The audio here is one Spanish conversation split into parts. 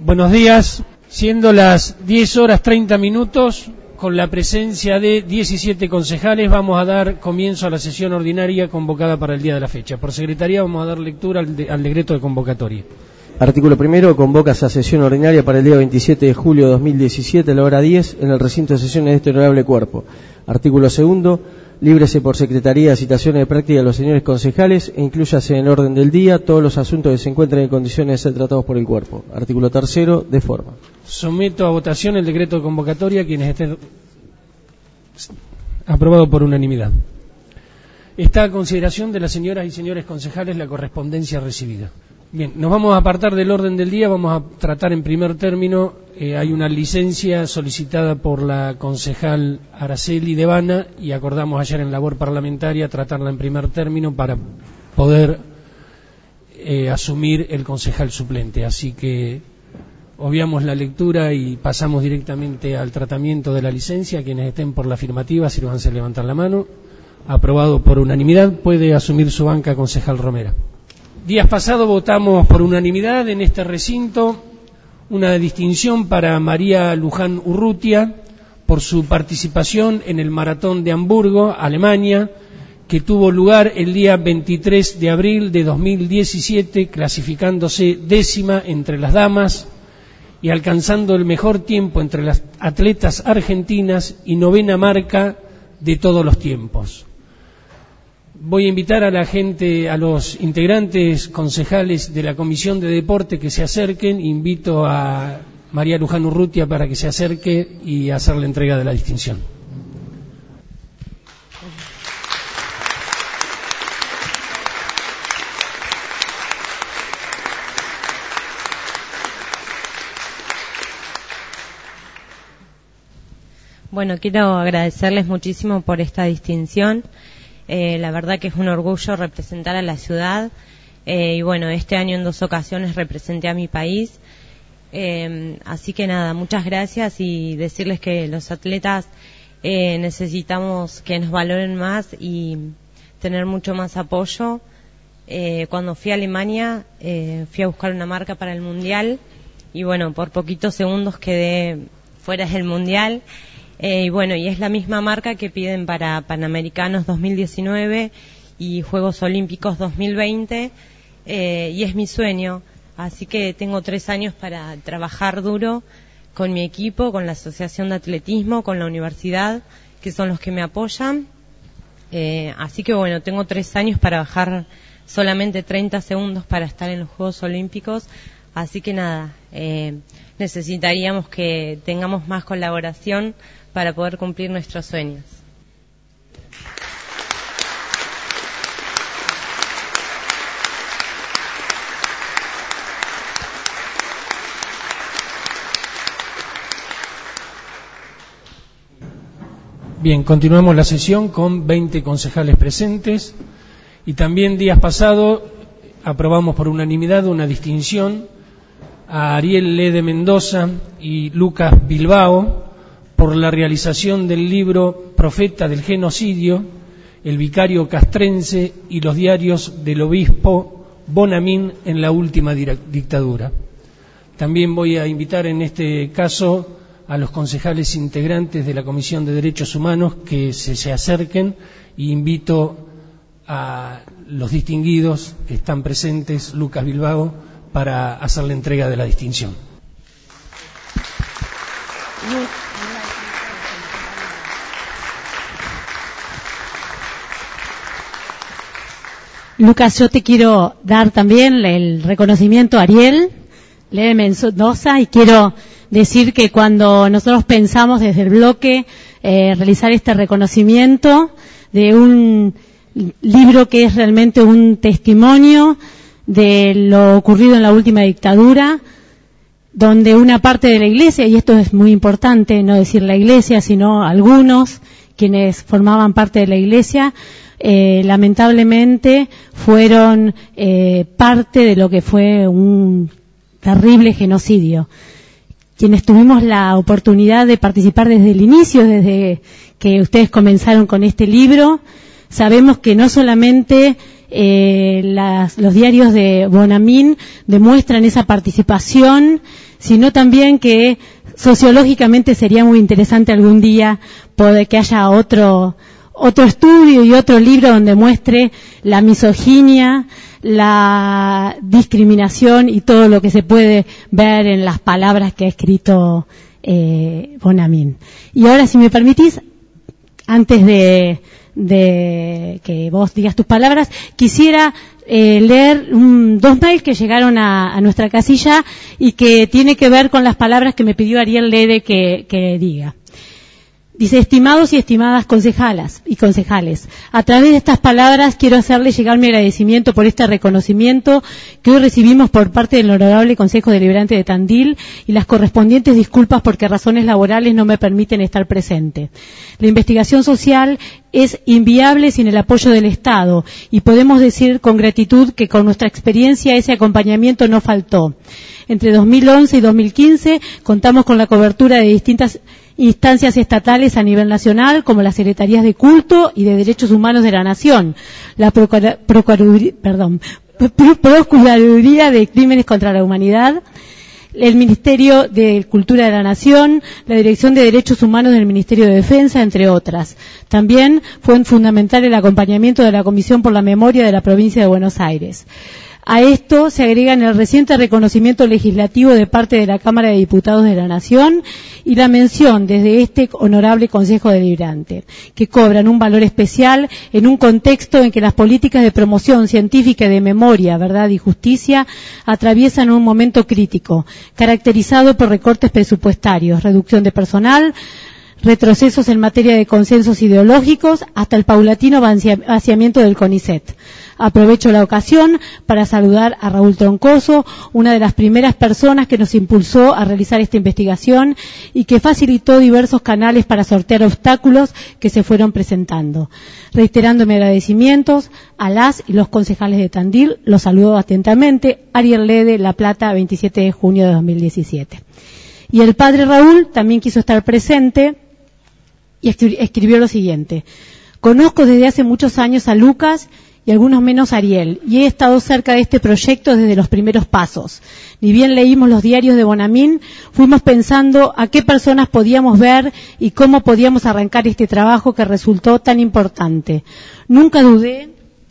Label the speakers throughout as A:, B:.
A: Buenos días, siendo las 10:30, con la presencia de 17 concejales, vamos a dar comienzo a la sesión ordinaria convocada para el día de la fecha. Por secretaría vamos a dar lectura al decreto de convocatoria.
B: Artículo primero, convoca a sesión ordinaria para el día 27 de julio de 2017 a la hora 10 en el recinto de sesiones de este honorable cuerpo. Artículo segundo, líbrese por secretaría de citaciones de práctica de los señores concejales e inclúyase en el orden del día todos los asuntos que se encuentren en condiciones de ser tratados por el cuerpo. Artículo tercero, de forma.
A: Someto a votación el decreto de convocatoria, quienes estén aprobado por unanimidad. Está a consideración de las señoras y señores concejales la correspondencia recibida. Bien, nos vamos a apartar del orden del día, vamos a tratar en primer término, hay una licencia solicitada por la concejal Araceli Devana y acordamos ayer en labor parlamentaria tratarla en primer término para poder asumir el concejal suplente, así que obviamos la lectura y pasamos directamente al tratamiento de la licencia. Quienes estén por la afirmativa, sírvanse a levantar la mano. Aprobado por unanimidad, puede asumir su banca concejal Romera. Días pasados votamos por unanimidad en este recinto una distinción para María Luján Urrutia por su participación en el Maratón de Hamburgo, Alemania, que tuvo lugar el día 23 de abril de 2017, clasificándose 10ª entre las damas y alcanzando el mejor tiempo entre las atletas argentinas y 9ª marca de todos los tiempos. Voy a invitar a la gente, a los integrantes concejales de la Comisión de Deporte que se acerquen. Invito a María Luján Urrutia para que se acerque y hacer la entrega de la distinción.
C: Bueno, quiero agradecerles muchísimo por esta distinción. La verdad que es un orgullo representar a la ciudad y bueno, este año en 2 ocasiones representé a mi país, así que nada, muchas gracias y decirles que los atletas necesitamos que nos valoren más y tener mucho más apoyo. Cuando fui a Alemania fui a buscar una marca para el Mundial y bueno, por poquitos segundos quedé fuera del Mundial. Y bueno, y es la misma marca que piden para Panamericanos 2019 y Juegos Olímpicos 2020, y es mi sueño, así que tengo 3 años para trabajar duro con mi equipo, con la Asociación de Atletismo, con la universidad, que son los que me apoyan, así que bueno, tengo 3 años para bajar solamente 30 segundos para estar en los Juegos Olímpicos, así que nada, necesitaríamos que tengamos más colaboración para poder cumplir nuestros sueños.
A: Bien, continuamos la sesión con 20 concejales presentes y también días pasados aprobamos por unanimidad una distinción a Ariel Lede Mendoza y Lucas Bilbao por la realización del libro Profeta del Genocidio, el vicario castrense y los diarios del obispo Bonamín en la última dictadura. También voy a invitar en este caso a los concejales integrantes de la Comisión de Derechos Humanos que se acerquen y invito a los distinguidos que están presentes, Lucas Bilbao, para hacer la entrega de la distinción.
D: Lucas, yo te quiero dar también el reconocimiento a Ariel Lede Mendoza y quiero decir que cuando nosotros pensamos desde el bloque realizar este reconocimiento de un libro que es realmente un testimonio de lo ocurrido en la última dictadura, donde una parte de la Iglesia, y esto es muy importante, no decir la Iglesia, sino algunos quienes formaban parte de la Iglesia, lamentablemente fueron parte de lo que fue un terrible genocidio. Quienes tuvimos la oportunidad de participar desde el inicio, desde que ustedes comenzaron con este libro, sabemos que no solamente los diarios de Bonamín demuestran esa participación, sino también que sociológicamente sería muy interesante algún día poder que haya otro estudio y otro libro donde muestre la misoginia, la discriminación y todo lo que se puede ver en las palabras que ha escrito Bonamín. Y ahora, si me permitís, antes de que vos digas tus palabras, quisiera leer 2 mails que llegaron a nuestra casilla y que tiene que ver con las palabras que me pidió Ariel Lede que diga. Dice: estimados y estimadas concejalas y concejales, a través de estas palabras quiero hacerles llegar mi agradecimiento por este reconocimiento que hoy recibimos por parte del Honorable Consejo Deliberante de Tandil y las correspondientes disculpas porque razones laborales no me permiten estar presente. La investigación social es inviable sin el apoyo del Estado y podemos decir con gratitud que con nuestra experiencia ese acompañamiento no faltó. Entre 2011 y 2015 contamos con la cobertura de distintas instancias estatales a nivel nacional, como las Secretarías de Culto y de Derechos Humanos de la Nación, la Procuraduría de Crímenes contra la Humanidad, el Ministerio de Cultura de la Nación, la Dirección de Derechos Humanos del Ministerio de Defensa, entre otras. También fue fundamental el acompañamiento de la Comisión por la Memoria de la Provincia de Buenos Aires. A esto se agrega el reciente reconocimiento legislativo de parte de la Cámara de Diputados de la Nación y la mención desde este honorable Consejo Deliberante, que cobran un valor especial en un contexto en que las políticas de promoción científica y de memoria, verdad y justicia atraviesan un momento crítico, caracterizado por recortes presupuestarios, reducción de personal, retrocesos en materia de consensos ideológicos, hasta el paulatino vaciamiento del CONICET. Aprovecho la ocasión para saludar a Raúl Troncoso, una de las primeras personas que nos impulsó a realizar esta investigación y que facilitó diversos canales para sortear obstáculos que se fueron presentando. Reiterando mis agradecimientos a las y los concejales de Tandil, los saludo atentamente. Ariel Lede, La Plata, 27 de junio de 2017. Y el padre Raúl también quiso estar presente y escribió lo siguiente: conozco desde hace muchos años a Lucas y algunos menos a Ariel, y he estado cerca de este proyecto desde los primeros pasos. Ni bien leímos los diarios de Bonamín, fuimos pensando a qué personas podíamos ver y cómo podíamos arrancar este trabajo que resultó tan importante. Nunca dudé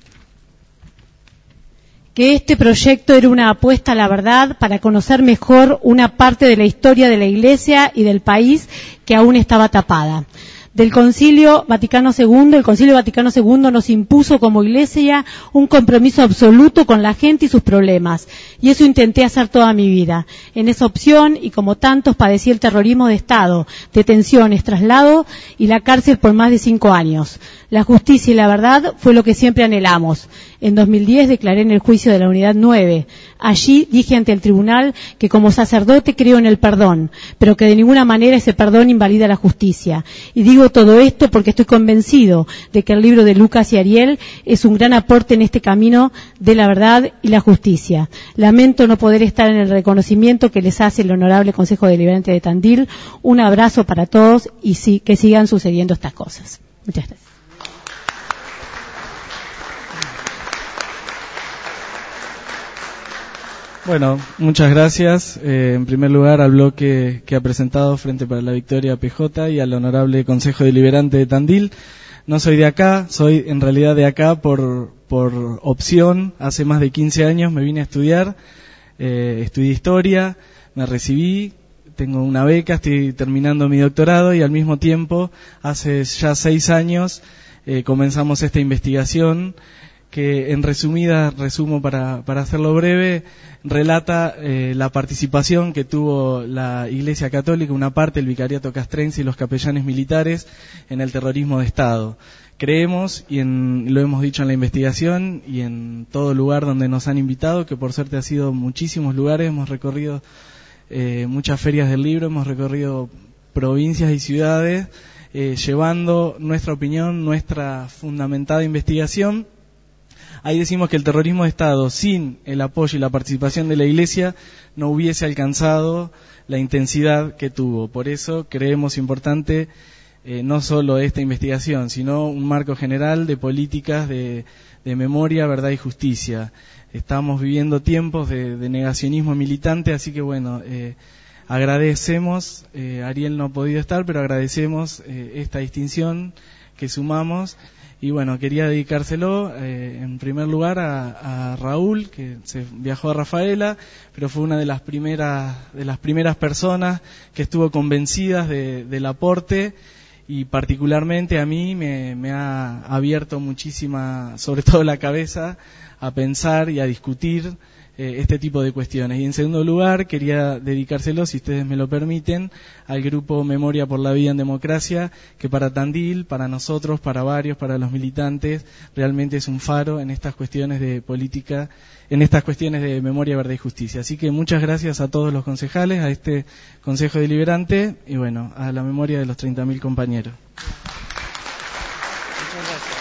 D: que este proyecto era una apuesta a la verdad para conocer mejor una parte de la historia de la Iglesia y del país que aún estaba tapada. El Concilio Vaticano II nos impuso como Iglesia un compromiso absoluto con la gente y sus problemas, y eso intenté hacer toda mi vida. En esa opción, y como tantos, padecí el terrorismo de Estado, detenciones, traslado y la cárcel por más de 5 años. La justicia y la verdad fue lo que siempre anhelamos. En 2010 declaré en el juicio de la Unidad 9. Allí dije ante el tribunal que como sacerdote creo en el perdón, pero que de ninguna manera ese perdón invalida la justicia. Y digo todo esto porque estoy convencido de que el libro de Lucas y Ariel es un gran aporte en este camino de la verdad y la justicia. Lamento no poder estar en el reconocimiento que les hace el Honorable Consejo Deliberante de Tandil. Un abrazo para todos y que sigan sucediendo estas cosas. Muchas gracias.
E: Bueno, muchas gracias. En primer lugar, al bloque que ha presentado Frente para la Victoria PJ y al Honorable Consejo Deliberante de Tandil. No soy de acá, soy en realidad de acá por opción. Hace más de 15 años me vine a estudiar, estudié Historia, me recibí, tengo una beca, estoy terminando mi doctorado y al mismo tiempo, hace ya 6 años, comenzamos esta investigación que en resumo para hacerlo breve, relata la participación que tuvo la Iglesia Católica, una parte, el Vicariato Castrense y los capellanes militares en el terrorismo de Estado. Creemos, y lo hemos dicho en la investigación y en todo lugar donde nos han invitado, que por suerte ha sido muchísimos lugares, hemos recorrido muchas ferias del libro, hemos recorrido provincias y ciudades, llevando nuestra opinión, nuestra fundamentada investigación. Ahí decimos que el terrorismo de Estado, sin el apoyo y la participación de la Iglesia, no hubiese alcanzado la intensidad que tuvo. Por eso creemos importante no solo esta investigación, sino un marco general de políticas de memoria, verdad y justicia. Estamos viviendo tiempos de negacionismo militante, así que bueno, agradecemos, Ariel no ha podido estar, pero agradecemos esta distinción que sumamos. Y bueno, quería dedicárselo en primer lugar a Raúl, que se viajó a Rafaela, pero fue una de las primeras personas que estuvo convencidas del aporte, y particularmente a mí me ha abierto muchísima, sobre todo la cabeza, a pensar y a discutir este tipo de cuestiones. Y en segundo lugar, quería dedicárselo, si ustedes me lo permiten, al grupo Memoria por la Vida en Democracia, que para Tandil, para nosotros, para varios, para los militantes, realmente es un faro en estas cuestiones de política, en estas cuestiones de memoria, verdad y justicia. Así que muchas gracias a todos los concejales, a este Consejo Deliberante y bueno, a la memoria de los 30.000 compañeros. Muchas gracias.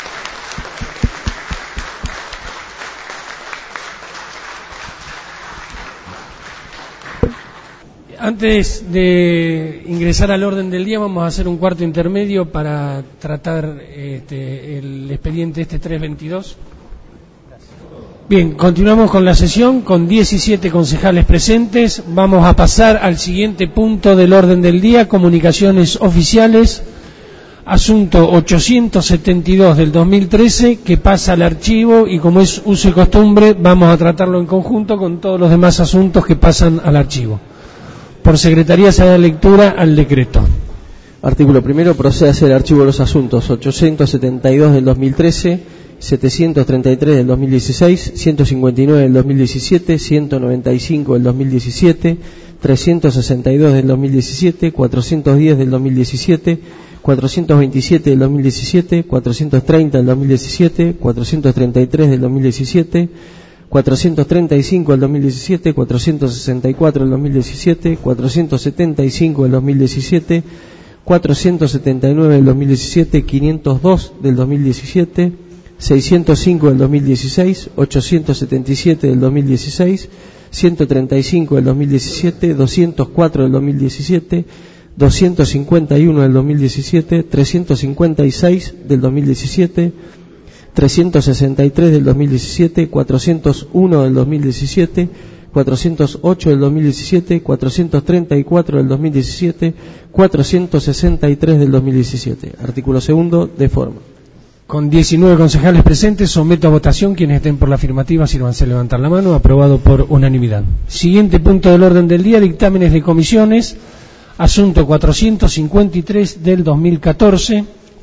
A: Antes de ingresar al orden del día, vamos a hacer un cuarto intermedio para tratar el expediente 322. Bien, continuamos con la sesión con 17 concejales presentes. Vamos a pasar al siguiente punto del orden del día, comunicaciones oficiales, asunto 872 del 2013, que pasa al archivo y, como es uso y costumbre, vamos a tratarlo en conjunto con todos los demás asuntos que pasan al archivo. Por secretaría se da lectura al decreto.
B: Artículo primero. Procede a hacer archivo los asuntos 872 del 2013, 733 del 2016, 159 del 2017, 195 del 2017, 362 del 2017, 410 del 2017, 427 del 2017, 430 del 2017, 433 del 2017, 435 del 2017, 464 del 2017, 475 del 2017, 479 del 2017, 502 del 2017, 605 del 2016, 877 del 2016, 135 del 2017, 204 del 2017, 251 del 2017, 356 del 2017, 363 del 2017, 401 del 2017, 408 del 2017, 434 del 2017, 463 del 2017. Artículo segundo, de forma.
A: Con 19 concejales presentes, someto a votación. Quienes estén por la afirmativa, sírvanse a levantar la mano. Aprobado por unanimidad. Siguiente punto del orden del día, dictámenes de comisiones. Asunto 453 del 2014.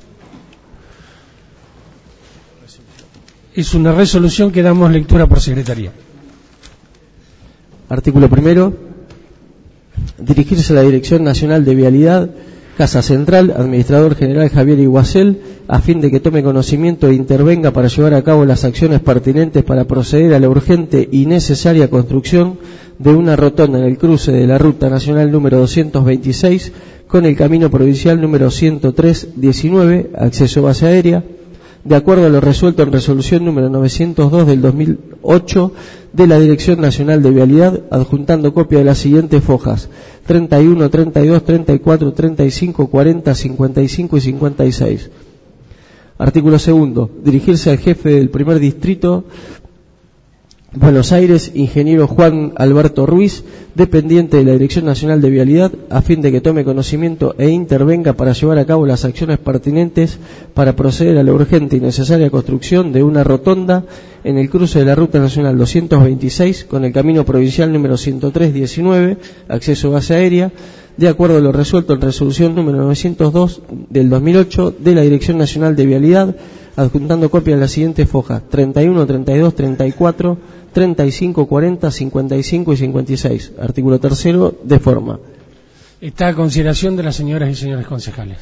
A: Es una resolución que damos lectura por secretaría.
B: Artículo primero. Dirigirse a la Dirección Nacional de Vialidad, Casa Central, Administrador General Javier Iguacel, a fin de que tome conocimiento e intervenga para llevar a cabo las acciones pertinentes para proceder a la urgente y necesaria construcción de una rotonda en el cruce de la Ruta Nacional número 226 con el Camino Provincial número 103-19, acceso base aérea, de acuerdo a lo resuelto en resolución número 902 del 2008 de la Dirección Nacional de Vialidad, adjuntando copia de las siguientes fojas: 31, 32, 34, 35, 40, 55 y 56. Artículo segundo. Dirigirse al jefe del primer distrito, Buenos Aires, ingeniero Juan Alberto Ruiz, dependiente de la Dirección Nacional de Vialidad, a fin de que tome conocimiento e intervenga para llevar a cabo las acciones pertinentes para proceder a la urgente y necesaria construcción de una rotonda en el cruce de la Ruta Nacional 226 con el Camino Provincial número 103-19, acceso base aérea, de acuerdo a lo resuelto en resolución número 902 del 2008 de la Dirección Nacional de Vialidad, adjuntando copia de las siguientes fojas: 31, 32, 34, 35, 40, 55 y 56. Artículo tercero, de forma.
A: Está a consideración de las señoras y señores concejales.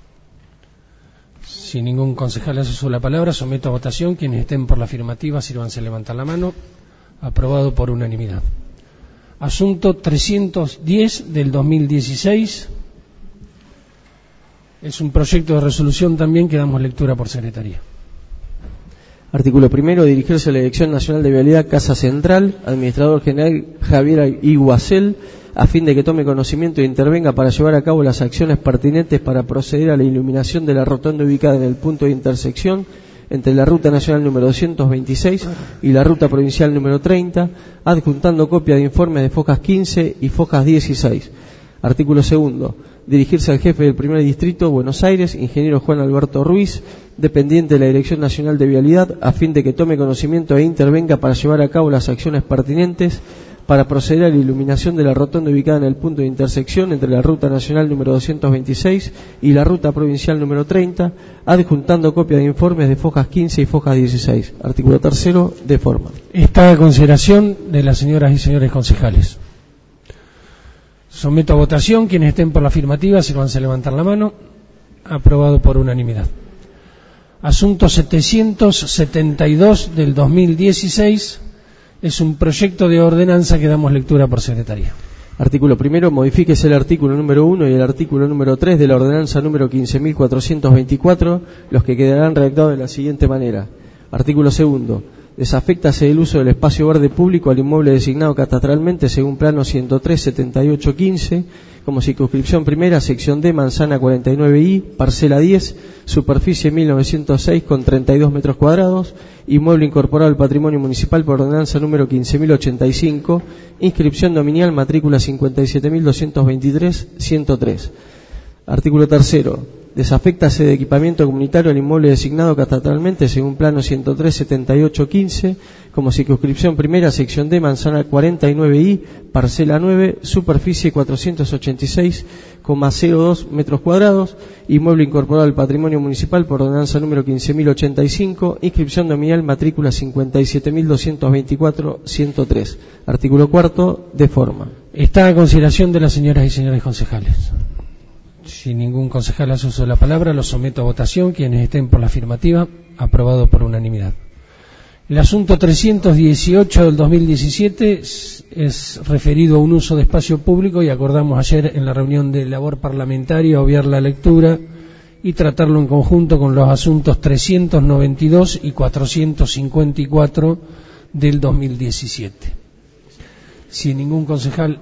A: Si ningún concejal hace uso de la palabra, someto a votación. Quienes estén por la afirmativa, sírvanse a levantar la mano. Aprobado por unanimidad. Asunto 310 del 2016. Es un proyecto de resolución también que damos lectura por secretaría.
B: Artículo primero. Dirigirse a la Dirección Nacional de Vialidad, Casa Central, Administrador General Javier Iguacel, a fin de que tome conocimiento e intervenga para llevar a cabo las acciones pertinentes para proceder a la iluminación de la rotonda ubicada en el punto de intersección entre la Ruta Nacional número 226 y la Ruta Provincial número 30, adjuntando copia de informes de Focas 15 y Focas 16. Artículo 2. Dirigirse al jefe del primer distrito, Buenos Aires, ingeniero Juan Alberto Ruiz, dependiente de la Dirección Nacional de Vialidad, a fin de que tome conocimiento e intervenga para llevar a cabo las acciones pertinentes para proceder a la iluminación de la rotonda ubicada en el punto de intersección entre la Ruta Nacional número 226 y la Ruta Provincial número 30, adjuntando copia de informes de Focas 15 y Focas 16. Artículo 3. De forma.
A: Está a consideración de las señoras y señores concejales. Someto a votación. Quienes estén por la afirmativa, sírvanse a levantar la mano. Aprobado por unanimidad. Asunto 772 del 2016. Es un proyecto de ordenanza que damos lectura por secretaría.
B: Artículo 1. Modifíquese el artículo número 1 y el artículo número 3 de la ordenanza número 15.424, los que quedarán redactados de la siguiente manera. Artículo 2. Desaféctase el uso del espacio verde público al inmueble designado catastralmente según plano 103.78.15, como circunscripción primera, sección D, manzana 49I, parcela 10, superficie 1906 con 32 metros cuadrados, inmueble incorporado al patrimonio municipal por ordenanza número 15.085, inscripción dominial, matrícula 57.223.103. Artículo 3. Desaféctase de equipamiento comunitario al inmueble designado catastralmente según plano 103.78.15, como circunscripción primera, sección D, manzana 49I, parcela 9, superficie 486,02 metros cuadrados, inmueble incorporado al patrimonio municipal por ordenanza número 15.085, inscripción dominial, matrícula 57.224.103. Artículo 4. De forma.
A: Está a consideración de las señoras y señores concejales. Si ningún concejal hace uso de la palabra, lo someto a votación. Quienes estén por la afirmativa, aprobado por unanimidad. El asunto 318 del 2017 es referido a un uso de espacio público y acordamos ayer en la reunión de labor parlamentaria obviar la lectura y tratarlo en conjunto con los asuntos 392 y 454 del 2017. Si ningún concejal...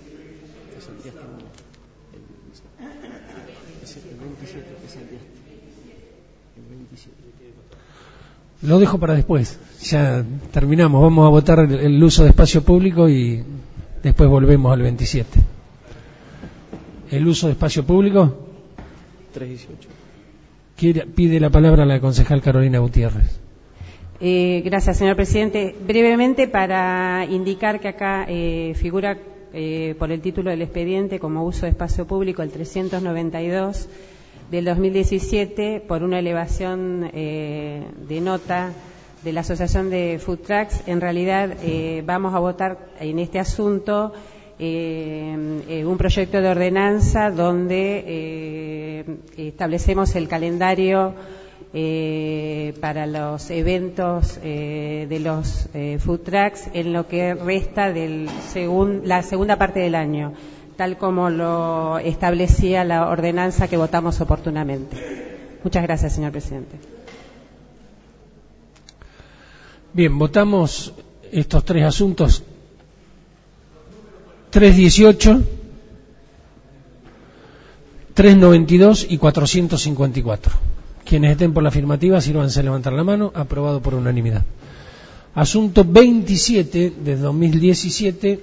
A: Lo dejo para después, ya terminamos, vamos a votar el uso de espacio público y después volvemos al 27. ¿El uso de espacio público? 318. Pide la palabra la concejal Carolina Gutiérrez.
F: Gracias, señor presidente. Brevemente, para indicar que acá figura por el título del expediente como uso de espacio público el 392 del 2017 por una elevación de nota de la Asociación de Food Trucks. En realidad vamos a votar en este asunto un proyecto de ordenanza donde establecemos el calendario para los eventos de los food trucks en lo que resta la segunda parte del año, tal como lo establecía la ordenanza que votamos oportunamente. Muchas gracias, señor presidente.
A: Bien, votamos estos tres asuntos: 318, 392 y 454. Quienes estén por la afirmativa, sírvanse a levantar la mano. Aprobado por unanimidad. Asunto 27 de 2017.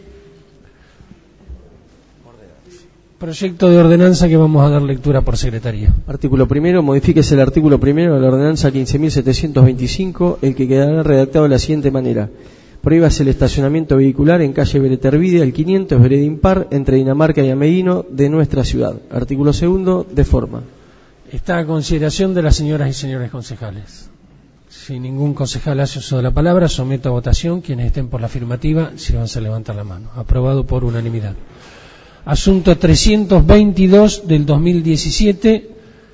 A: Proyecto de ordenanza que vamos a dar lectura por secretaría.
B: Artículo 1. Modifíquese el artículo 1 de la ordenanza 15.725, el que quedará redactado de la siguiente manera. Prohíbase el estacionamiento vehicular en calle Beretervide al 500, vereda impar, entre Dinamarca y Ameguino de nuestra ciudad. Artículo 2. De forma.
A: Está a consideración de las señoras y señores concejales. Si ningún concejal hace uso de la palabra, someto a votación. Quienes estén por la afirmativa, sírvanse a levantar la mano. Aprobado por unanimidad. Asunto 322 del 2017,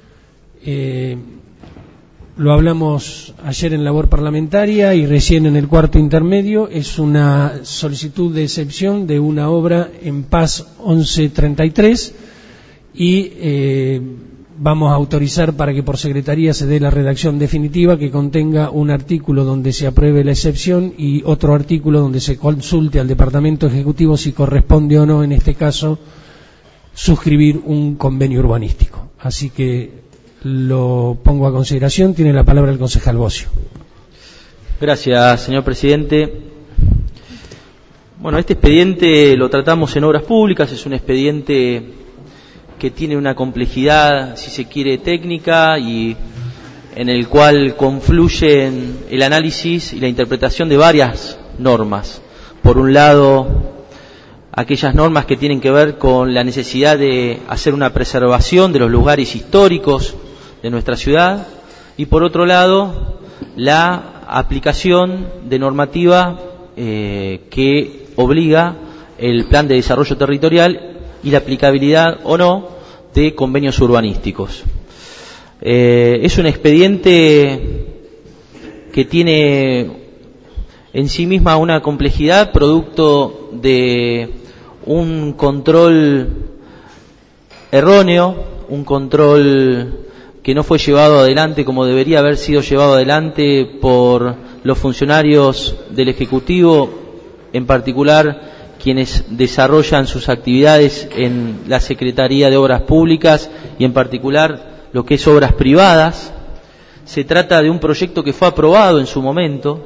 A: lo hablamos ayer en labor parlamentaria y recién en el cuarto intermedio. Es una solicitud de excepción de una obra en Paz 1133 y vamos a autorizar para que por secretaría se dé la redacción definitiva que contenga un artículo donde se apruebe la excepción y otro artículo donde se consulte al Departamento Ejecutivo si corresponde o no, en este caso, suscribir un convenio urbanístico. Así que lo pongo a consideración. Tiene la palabra el concejal Bocio.
G: Gracias, señor presidente. Bueno, este expediente lo tratamos en Obras Públicas, es un expediente que tiene una complejidad, si se quiere, técnica, y en el cual confluyen el análisis y la interpretación de varias normas. Por un lado, aquellas normas que tienen que ver con la necesidad de hacer una preservación de los lugares históricos de nuestra ciudad, y por otro lado, la aplicación de normativa que obliga el plan de desarrollo territorial y la aplicabilidad o no de convenios urbanísticos. Es un expediente que tiene en sí misma una complejidad producto de un control erróneo, un control que no fue llevado adelante como debería haber sido llevado adelante por los funcionarios del Ejecutivo, en particular quienes desarrollan sus actividades en la Secretaría de Obras Públicas y en particular lo que es obras privadas. Se trata de un proyecto que fue aprobado en su momento,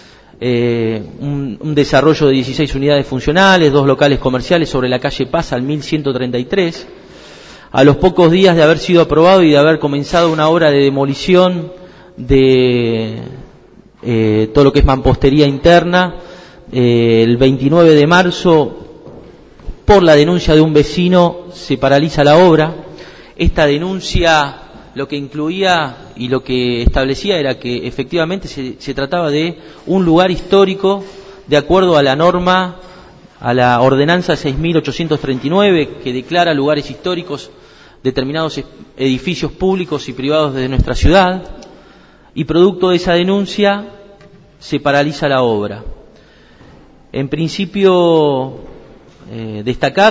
G: un desarrollo de 16 unidades funcionales, 2 locales comerciales sobre la calle Paz al 1133. A los pocos días de haber sido aprobado y de haber comenzado una obra de demolición de todo lo que es mampostería interna, el 29 de marzo, por la denuncia de un vecino, se paraliza la obra. Esta denuncia lo que incluía y lo que establecía era que efectivamente se trataba de un lugar histórico de acuerdo a la norma, a la ordenanza 6.839, que declara lugares históricos determinados edificios públicos y privados de nuestra ciudad, y producto de esa denuncia se paraliza la obra. En principio, destacar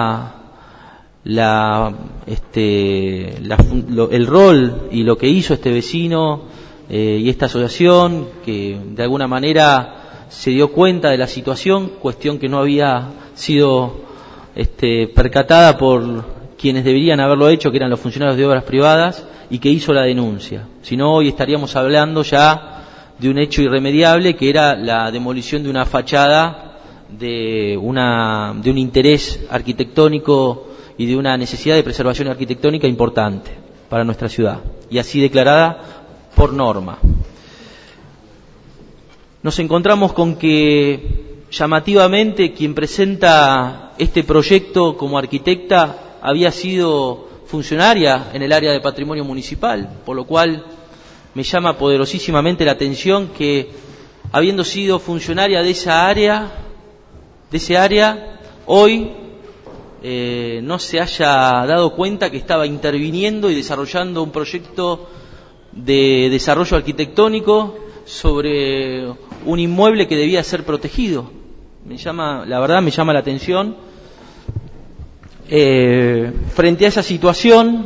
G: el rol y lo que hizo este vecino y esta asociación, que de alguna manera se dio cuenta de la situación, cuestión que no había sido percatada por quienes deberían haberlo hecho, que eran los funcionarios de obras privadas, y que hizo la denuncia. Si no, hoy estaríamos hablando ya de un hecho irremediable, que era la demolición de una fachada de un interés arquitectónico y de una necesidad de preservación arquitectónica importante para nuestra ciudad, y así declarada por norma. Nos encontramos con que llamativamente quien presenta este proyecto como arquitecta había sido funcionaria en el área de patrimonio municipal, por lo cual me llama poderosísimamente la atención que, habiendo sido funcionaria de esa área, hoy no se haya dado cuenta que estaba interviniendo y desarrollando un proyecto de desarrollo arquitectónico sobre un inmueble que debía ser protegido. La verdad me llama la atención. Frente a esa situación,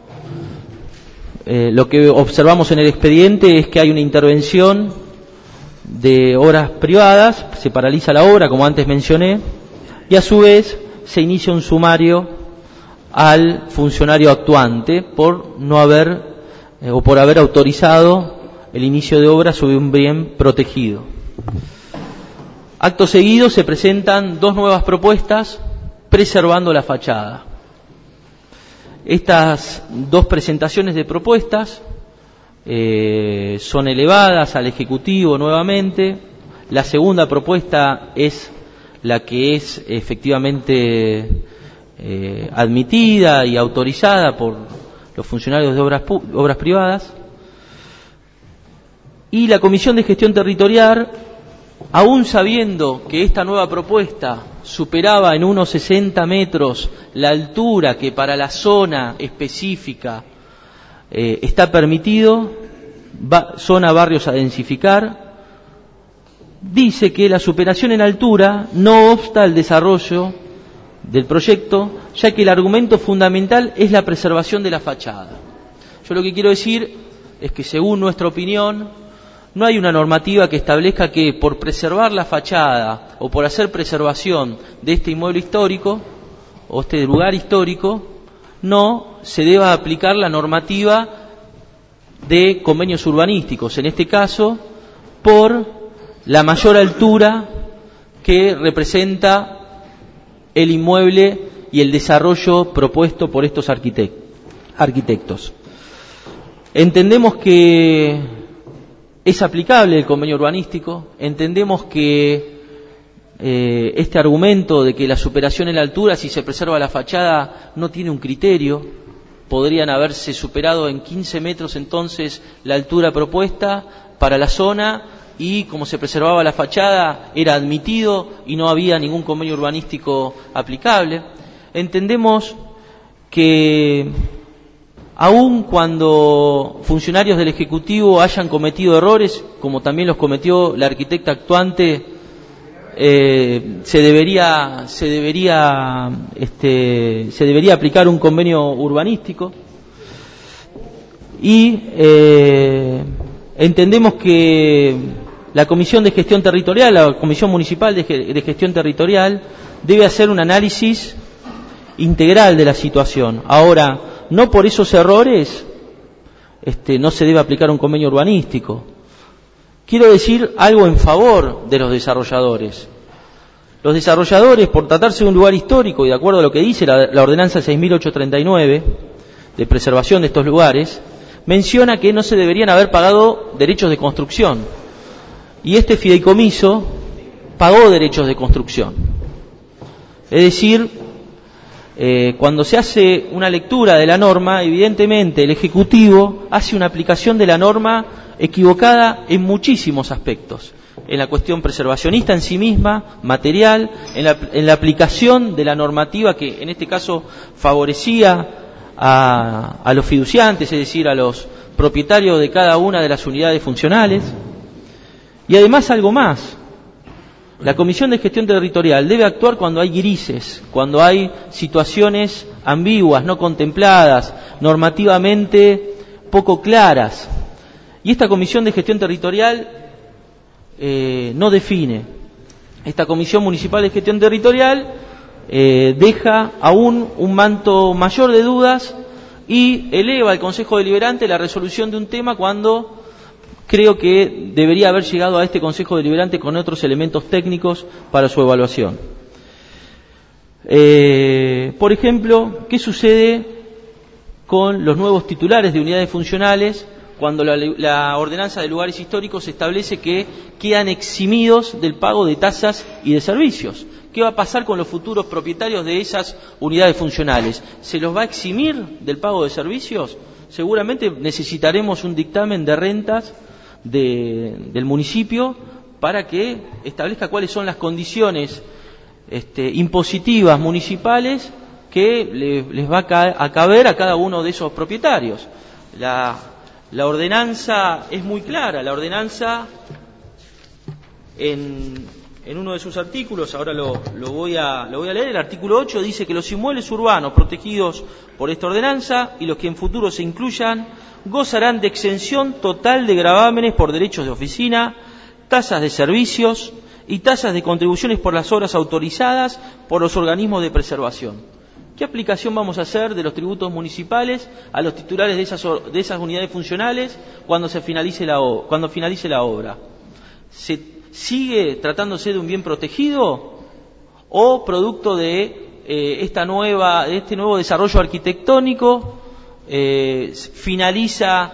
G: lo que observamos en el expediente es que hay una intervención de obras privadas, se paraliza la obra, como antes mencioné, y a su vez se inicia un sumario al funcionario actuante por no haber por haber autorizado el inicio de obra sobre un bien protegido. Acto seguido se presentan 2 nuevas propuestas preservando la fachada. Estas 2 presentaciones de propuestas son elevadas al Ejecutivo nuevamente. La segunda propuesta es la que es efectivamente admitida y autorizada por los funcionarios de obras privadas. Y la Comisión de Gestión Territorial, aún sabiendo que esta nueva propuesta superaba en unos 60 metros la altura que para la zona específica está permitido, zona barrios a densificar, dice que la superación en altura no obsta al desarrollo del proyecto, ya que el argumento fundamental es la preservación de la fachada. Yo lo que quiero decir es que, según nuestra opinión, no hay una normativa que establezca que por preservar la fachada o por hacer preservación de este inmueble histórico o este lugar histórico no se deba aplicar la normativa de convenios urbanísticos, en este caso por la mayor altura que representa el inmueble y el desarrollo propuesto por estos arquitectos. Entendemos que es aplicable el convenio urbanístico, entendemos que este argumento de que la superación en la altura, si se preserva la fachada, no tiene un criterio. Podrían haberse superado en 15 metros entonces la altura propuesta para la zona, y como se preservaba la fachada era admitido y no había ningún convenio urbanístico aplicable. Entendemos que aun cuando funcionarios del Ejecutivo hayan cometido errores, como también los cometió la arquitecta actuante, se debería aplicar un convenio urbanístico, y entendemos que la Comisión de Gestión Territorial, la Comisión Municipal de Gestión Territorial, debe hacer un análisis integral de la situación. Ahora, no por esos errores no se debe aplicar un convenio urbanístico. Quiero decir algo en favor de los desarrolladores. Los desarrolladores, por tratarse de un lugar histórico y de acuerdo a lo que dice la ordenanza 6.839 de preservación de estos lugares, menciona que no se deberían haber pagado derechos de construcción. Y este fideicomiso pagó derechos de construcción. Es decir, cuando se hace una lectura de la norma, evidentemente el Ejecutivo hace una aplicación de la norma equivocada en muchísimos aspectos. En la cuestión preservacionista en sí misma, material, en la aplicación de la normativa que en este caso favorecía a los fiduciantes, es decir, a los propietarios de cada una de las unidades funcionales. Y además algo más. La Comisión de Gestión Territorial debe actuar cuando hay grises, cuando hay situaciones ambiguas, no contempladas, normativamente poco claras. Y esta Comisión de Gestión Territorial no define. Esta Comisión Municipal de Gestión Territorial deja aún un manto mayor de dudas y eleva al Consejo Deliberante la resolución de un tema cuando creo que debería haber llegado a este Consejo Deliberante con otros elementos técnicos para su evaluación. Por ejemplo, ¿qué sucede con los nuevos titulares de unidades funcionales cuando la ordenanza de lugares históricos establece que quedan eximidos del pago de tasas y de servicios? ¿Qué va a pasar con los futuros propietarios de esas unidades funcionales? ¿Se los va a eximir del pago de servicios? Seguramente necesitaremos un dictamen de rentas del municipio para que establezca cuáles son las condiciones impositivas municipales que les va a caber a cada uno de esos propietarios. La ordenanza es muy clara. La ordenanza en uno de sus artículos, ahora lo voy a leer, el artículo 8 dice que los inmuebles urbanos protegidos por esta ordenanza y los que en futuro se incluyan gozarán de exención total de gravámenes por derechos de oficina, tasas de servicios y tasas de contribuciones por las obras autorizadas por los organismos de preservación. ¿Qué aplicación vamos a hacer de los tributos municipales a los titulares de esas unidades funcionales cuando finalice la obra? ¿Se sigue tratándose de un bien protegido o producto de este nuevo desarrollo arquitectónico finaliza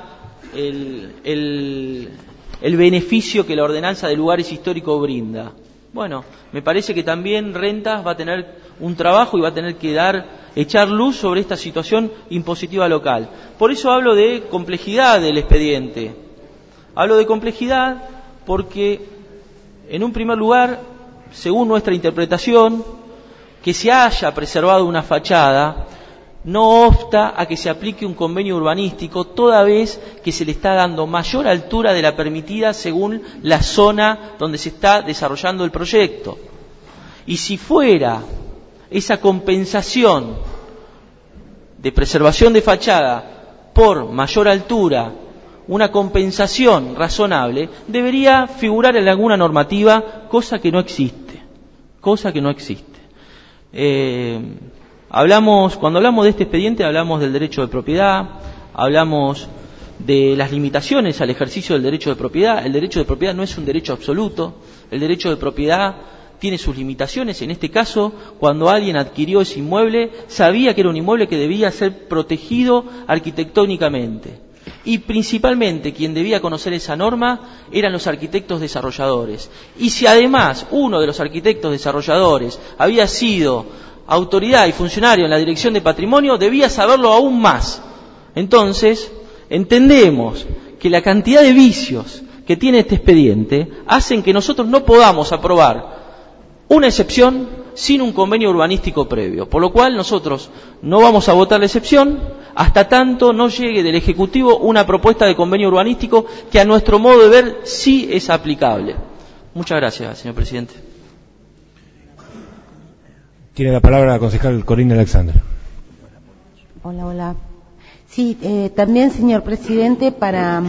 G: el beneficio que la ordenanza de lugares históricos brinda? Bueno, me parece que también Rentas va a tener un trabajo y va a tener que echar luz sobre esta situación impositiva local. Por eso hablo de complejidad del expediente. Hablo de complejidad porque, en un primer lugar, según nuestra interpretación, que se haya preservado una fachada no obsta a que se aplique un convenio urbanístico, toda vez que se le está dando mayor altura de la permitida según la zona donde se está desarrollando el proyecto. Y si fuera esa compensación de preservación de fachada por mayor altura una compensación razonable, debería figurar en alguna normativa, cosa que no existe. Cuando hablamos de este expediente hablamos del derecho de propiedad, hablamos de las limitaciones al ejercicio del derecho de propiedad. El derecho de propiedad no es un derecho absoluto, el derecho de propiedad tiene sus limitaciones. En este caso, cuando alguien adquirió ese inmueble, sabía que era un inmueble que debía ser protegido arquitectónicamente. Y principalmente quien debía conocer esa norma eran los arquitectos desarrolladores. Y si además uno de los arquitectos desarrolladores había sido autoridad y funcionario en la Dirección de Patrimonio, debía saberlo aún más. Entonces, entendemos que la cantidad de vicios que tiene este expediente hacen que nosotros no podamos aprobar una excepción sin un convenio urbanístico previo, por lo cual nosotros no vamos a votar la excepción hasta tanto no llegue del Ejecutivo una propuesta de convenio urbanístico que a nuestro modo de ver sí es aplicable. Muchas gracias, señor presidente.
H: Tiene la palabra la concejal Corina Alexander.
I: Hola. Sí, también, señor presidente, para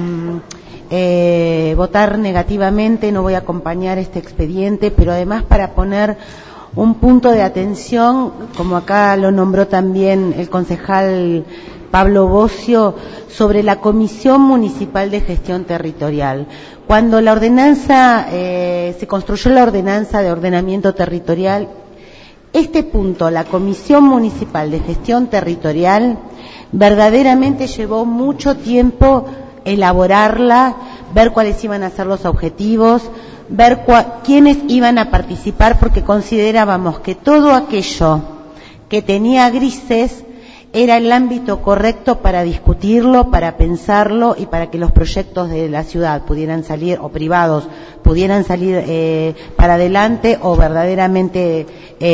I: votar negativamente, no voy a acompañar este expediente, pero además para poner un punto de atención, como acá lo nombró también el concejal Pablo Bocio, sobre la Comisión Municipal de Gestión Territorial. Cuando la ordenanza, se construyó la ordenanza de ordenamiento territorial, este punto, la Comisión Municipal de Gestión Territorial, verdaderamente llevó mucho tiempo elaborarla, ver cuáles iban a ser los objetivos, ver quiénes iban a participar, porque considerábamos que todo aquello que tenía grises era el ámbito correcto para discutirlo, para pensarlo y para que los proyectos de la ciudad pudieran salir, o privados pudieran salir para adelante, o verdaderamente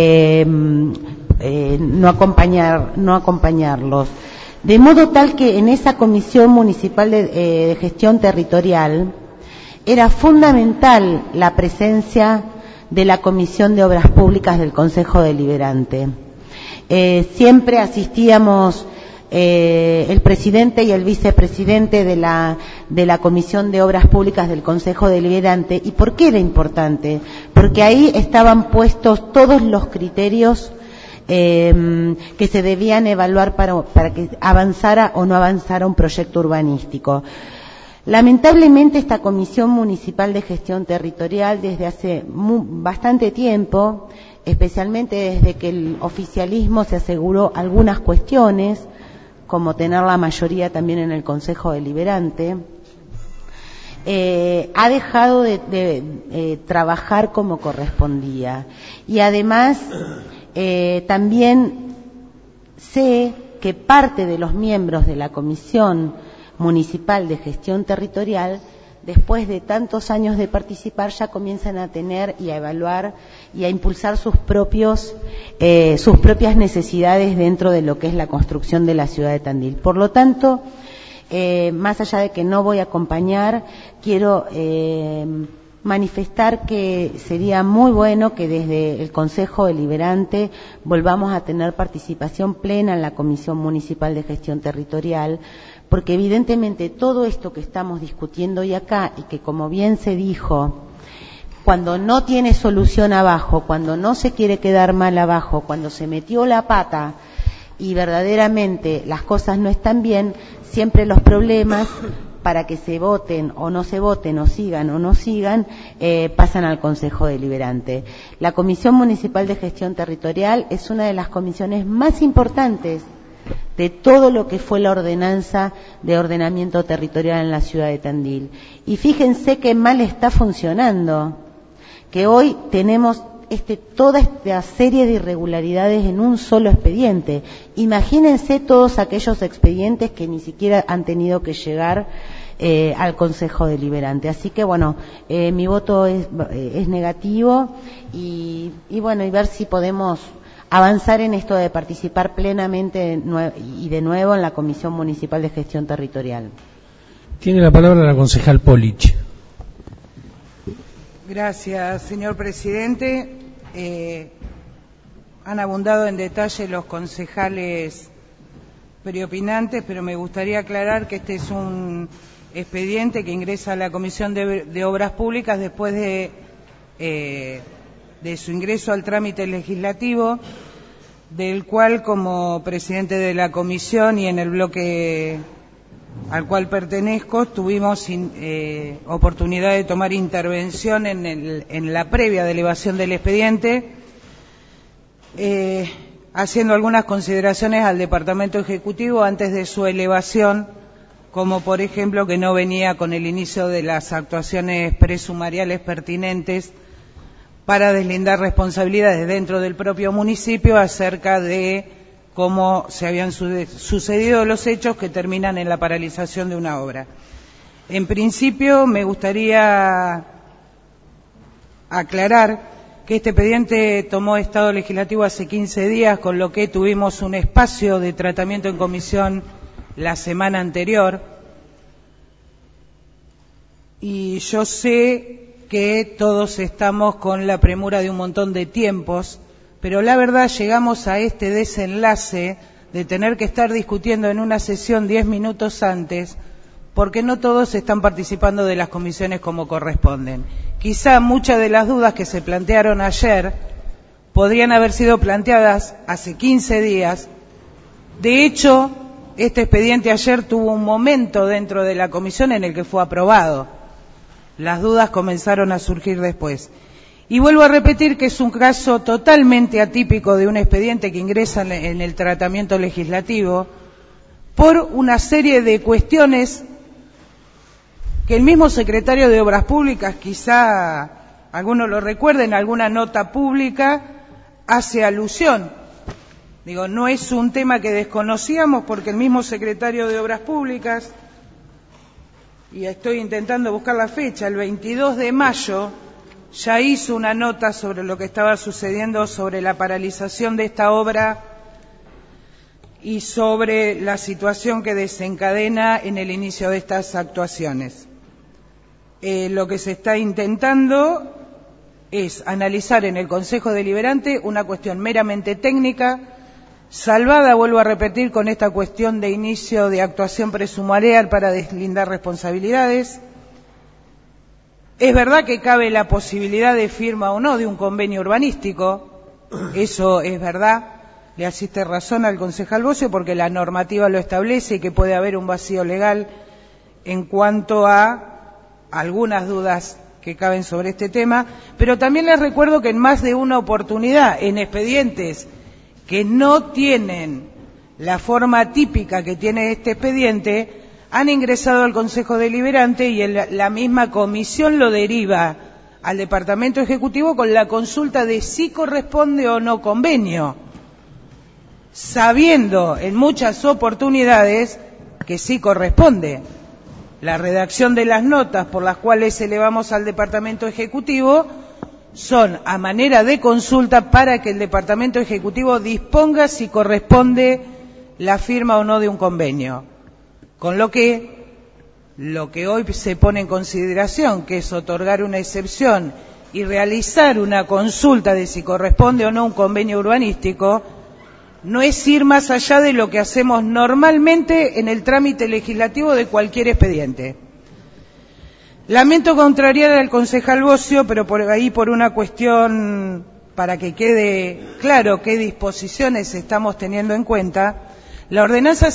I: no acompañarlos. De modo tal que en esa Comisión Municipal de Gestión Territorial era fundamental la presencia de la Comisión de Obras Públicas del Consejo Deliberante. Siempre asistíamos el presidente y el vicepresidente de la Comisión de Obras Públicas del Consejo Deliberante. ¿Y por qué era importante? Porque ahí estaban puestos todos los criterios que se debían evaluar para que avanzara o no avanzara un proyecto urbanístico. Lamentablemente esta Comisión Municipal de Gestión Territorial desde hace bastante tiempo, especialmente desde que el oficialismo se aseguró algunas cuestiones, como tener la mayoría también en el Consejo Deliberante, ha dejado de trabajar como correspondía. Y además también sé que parte de los miembros de la Comisión Municipal de Gestión Territorial, después de tantos años de participar, ya comienzan a tener y a evaluar y a impulsar sus propias necesidades dentro de lo que es la construcción de la ciudad de Tandil. Por lo tanto, más allá de que no voy a acompañar, quiero manifestar que sería muy bueno que desde el Consejo Deliberante volvamos a tener participación plena en la Comisión Municipal de Gestión Territorial, porque evidentemente todo esto que estamos discutiendo hoy acá, y que como bien se dijo, cuando no tiene solución abajo, cuando no se quiere quedar mal abajo, cuando se metió la pata y verdaderamente las cosas no están bien, siempre los problemas para que se voten o no se voten, o sigan o no sigan, pasan al Consejo Deliberante. La Comisión Municipal de Gestión Territorial es una de las comisiones más importantes de todo lo que fue la ordenanza de ordenamiento territorial en la ciudad de Tandil. Y fíjense qué mal está funcionando, que hoy tenemos toda esta serie de irregularidades en un solo expediente. Imagínense todos aquellos expedientes que ni siquiera han tenido que llegar al Consejo Deliberante. Así que bueno, mi voto es negativo y bueno, y ver si podemos avanzar en esto de participar plenamente y de nuevo en la Comisión Municipal de Gestión Territorial.
A: Tiene la palabra la concejal Polich.
J: Gracias, señor presidente. Han abundado en detalle los concejales preopinantes, pero me gustaría aclarar que este es un expediente que ingresa a la Comisión de Obras Públicas después de su ingreso al trámite legislativo, del cual como presidente de la comisión y en el bloque al cual pertenezco, tuvimos oportunidad de tomar intervención en la previa de elevación del expediente, haciendo algunas consideraciones al Departamento Ejecutivo antes de su elevación, como por ejemplo que no venía con el inicio de las actuaciones presumariales pertinentes para deslindar responsabilidades dentro del propio municipio acerca de cómo se habían sucedido los hechos que terminan en la paralización de una obra. En principio, me gustaría aclarar que este expediente tomó estado legislativo hace 15 días, con lo que tuvimos un espacio de tratamiento en comisión la semana anterior. Y yo sé que todos estamos con la premura de un montón de tiempos, pero la verdad llegamos a este desenlace de tener que estar discutiendo en una sesión 10 minutos antes, porque no todos están participando de las comisiones como corresponden. Quizá muchas de las dudas que se plantearon ayer podrían haber sido planteadas hace 15 días. De hecho, este expediente ayer tuvo un momento dentro de la comisión en el que fue aprobado. Las dudas comenzaron a surgir después. Y vuelvo a repetir que es un caso totalmente atípico de un expediente que ingresa en el tratamiento legislativo por una serie de cuestiones que el mismo secretario de Obras Públicas, quizá algunos lo recuerden, alguna nota pública hace alusión. Digo, no es un tema que desconocíamos porque el mismo secretario de Obras Públicas, y estoy intentando buscar la fecha, el 22 de mayo, ya hizo una nota sobre lo que estaba sucediendo sobre la paralización de esta obra y sobre la situación que desencadena en el inicio de estas actuaciones. Lo que se está intentando es analizar en el Consejo Deliberante una cuestión meramente técnica, salvada, vuelvo a repetir, con esta cuestión de inicio de actuación presumarial para deslindar responsabilidades. Es verdad que cabe la posibilidad de firma o no de un convenio urbanístico, eso es verdad, le asiste razón al concejal Bocio porque la normativa lo establece y que puede haber un vacío legal en cuanto a algunas dudas que caben sobre este tema, pero también les recuerdo que en más de una oportunidad, en expedientes que no tienen la forma típica que tiene este expediente, han ingresado al Consejo Deliberante y la misma comisión lo deriva al Departamento Ejecutivo con la consulta de si corresponde o no convenio, sabiendo en muchas oportunidades que sí corresponde. La redacción de las notas por las cuales elevamos al Departamento Ejecutivo son a manera de consulta para que el Departamento Ejecutivo disponga si corresponde la firma o no de un convenio. Con lo que hoy se pone en consideración, que es otorgar una excepción y realizar una consulta de si corresponde o no un convenio urbanístico, no es ir más allá de lo que hacemos normalmente en el trámite legislativo de cualquier expediente. Lamento contrariar al concejal Bocio, pero por una cuestión, para que quede claro qué disposiciones estamos teniendo en cuenta, la ordenanza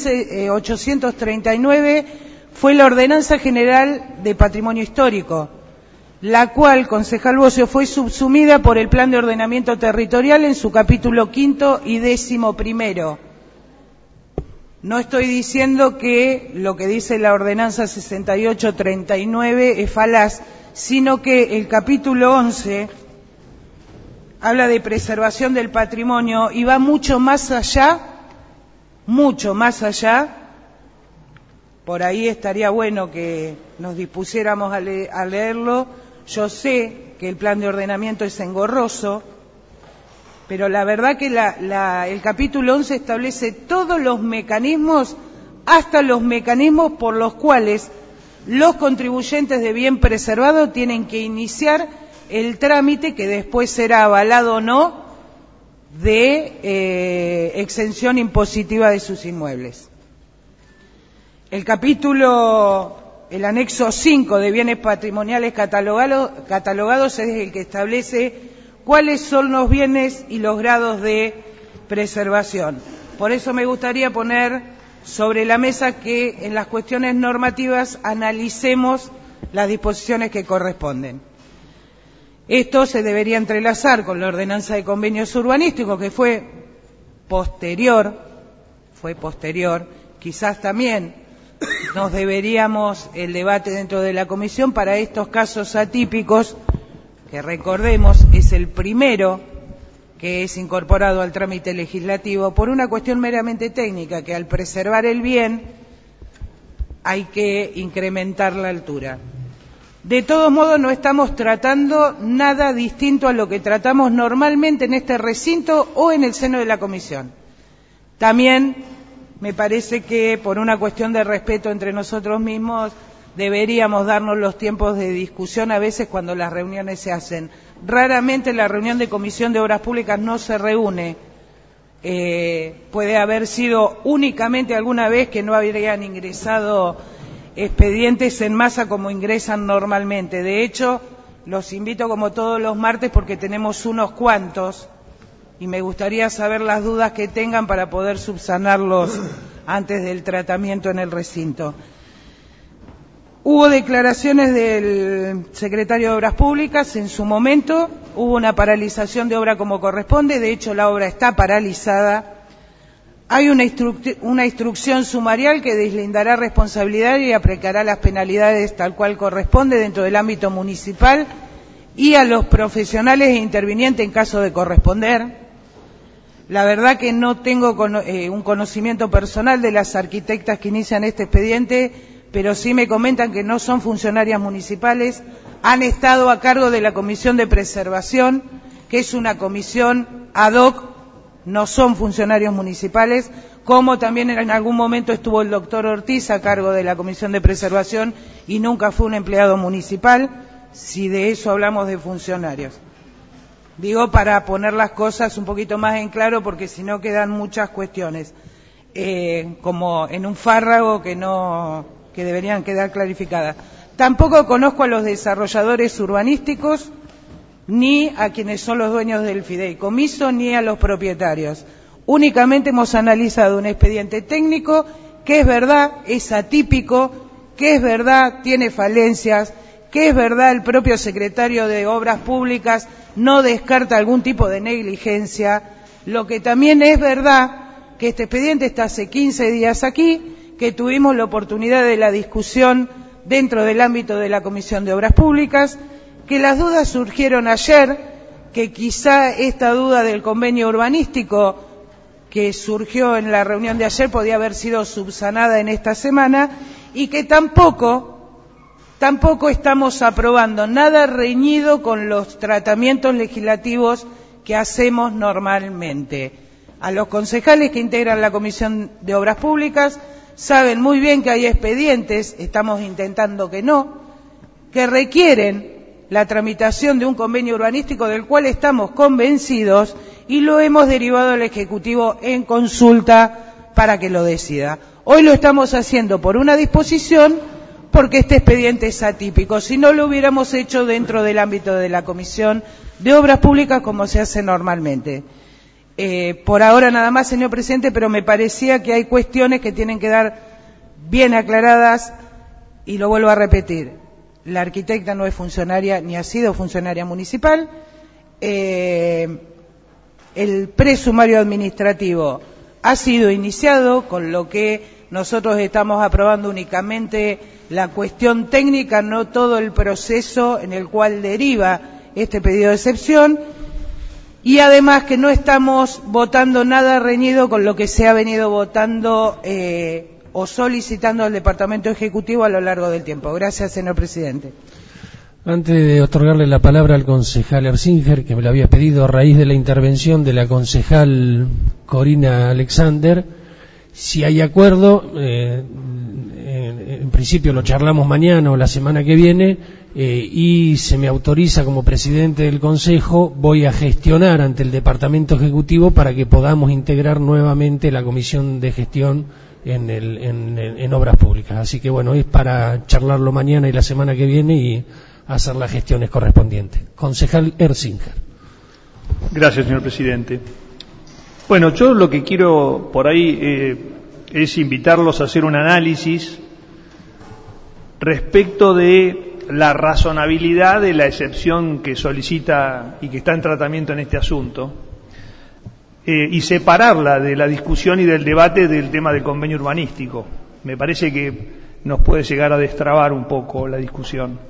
J: 6.839 fue la ordenanza general de patrimonio histórico, la cual, concejal Bocio, fue subsumida por el Plan de Ordenamiento Territorial en su capítulo 5 y 11. No estoy diciendo que lo que dice la ordenanza 6839 es falaz, sino que el capítulo 11 habla de preservación del patrimonio y va mucho más allá. Por ahí estaría bueno que nos dispusiéramos a leerlo. Yo sé que el plan de ordenamiento es engorroso, pero la verdad que el capítulo 11 establece todos los mecanismos, hasta los mecanismos por los cuales los contribuyentes de bien preservado tienen que iniciar el trámite que después será avalado o no de exención impositiva de sus inmuebles. El anexo 5 de bienes patrimoniales catalogados es el que establece cuáles son los bienes y los grados de preservación. Por eso me gustaría poner sobre la mesa que en las cuestiones normativas analicemos las disposiciones que corresponden. Esto se debería entrelazar con la ordenanza de convenios urbanísticos, que fue posterior, quizás también nos deberíamos el debate dentro de la comisión para estos casos atípicos, que recordemos es el primero que es incorporado al trámite legislativo por una cuestión meramente técnica, que al preservar el bien hay que incrementar la altura. De todos modos, no estamos tratando nada distinto a lo que tratamos normalmente en este recinto o en el seno de la comisión. También me parece que por una cuestión de respeto entre nosotros mismos deberíamos darnos los tiempos de discusión a veces cuando las reuniones se hacen. Raramente la reunión de Comisión de Obras Públicas no se reúne. Puede haber sido únicamente alguna vez que no habrían ingresado expedientes en masa como ingresan normalmente. De hecho, los invito como todos los martes porque tenemos unos cuantos y me gustaría saber las dudas que tengan para poder subsanarlos antes del tratamiento en el recinto. Hubo declaraciones del secretario de Obras Públicas en su momento, hubo una paralización de obra como corresponde, de hecho la obra está paralizada. Hay una instrucción sumarial que deslindará responsabilidad y aplicará las penalidades tal cual corresponde dentro del ámbito municipal y a los profesionales e intervinientes en caso de corresponder. La verdad que no tengo un conocimiento personal de las arquitectas que inician este expediente, pero sí me comentan que no son funcionarias municipales, han estado a cargo de la Comisión de Preservación, que es una comisión ad hoc, no son funcionarios municipales, como también en algún momento estuvo el doctor Ortiz a cargo de la Comisión de Preservación y nunca fue un empleado municipal, si de eso hablamos de funcionarios. Digo para poner las cosas un poquito más en claro, porque si no quedan muchas cuestiones, como en un fárrago que deberían quedar clarificadas. Tampoco conozco a los desarrolladores urbanísticos, ni a quienes son los dueños del fideicomiso, ni a los propietarios. Únicamente hemos analizado un expediente técnico que es verdad, es atípico, que es verdad, tiene falencias, que es verdad, el propio secretario de Obras Públicas no descarta algún tipo de negligencia. Lo que también es verdad, que este expediente está hace 15 días aquí, que tuvimos la oportunidad de la discusión dentro del ámbito de la Comisión de Obras Públicas, que las dudas surgieron ayer, que quizá esta duda del convenio urbanístico que surgió en la reunión de ayer podía haber sido subsanada en esta semana, y que tampoco estamos aprobando nada reñido con los tratamientos legislativos que hacemos normalmente. A los concejales que integran la Comisión de Obras Públicas saben muy bien que hay expedientes, estamos intentando que no, que requieren la tramitación de un convenio urbanístico del cual estamos convencidos y lo hemos derivado al Ejecutivo en consulta para que lo decida. Hoy lo estamos haciendo por una disposición porque este expediente es atípico. Si no, lo hubiéramos hecho dentro del ámbito de la Comisión de Obras Públicas como se hace normalmente. Por ahora nada más, señor presidente, pero me parecía que hay cuestiones que tienen que dar bien aclaradas y lo vuelvo a repetir. La arquitecta no es funcionaria ni ha sido funcionaria municipal. El presumario administrativo ha sido iniciado, con lo que nosotros estamos aprobando únicamente la cuestión técnica, no todo el proceso en el cual deriva este pedido de excepción. Y además que no estamos votando nada reñido con lo que se ha venido votando o solicitando al Departamento Ejecutivo a lo largo del tiempo. Gracias, señor presidente.
A: Antes de otorgarle la palabra al concejal Ersinger, que me lo había pedido a raíz de la intervención de la concejal Corina Alexander, si hay acuerdo, en principio lo charlamos mañana o la semana que viene, y se me autoriza como presidente del Consejo, voy a gestionar ante el Departamento Ejecutivo para que podamos integrar nuevamente la Comisión de Gestión en Obras Públicas. Así que bueno, es para charlarlo mañana y la semana que viene y hacer las gestiones correspondientes. Concejal Ersinger.
K: Gracias, señor presidente. Bueno, yo lo que quiero por ahí es invitarlos a hacer un análisis respecto de la razonabilidad de la excepción que solicita y que está en tratamiento en este asunto, y separarla de la discusión y del debate del tema del convenio urbanístico. Me parece que nos puede llegar a destrabar un poco la discusión.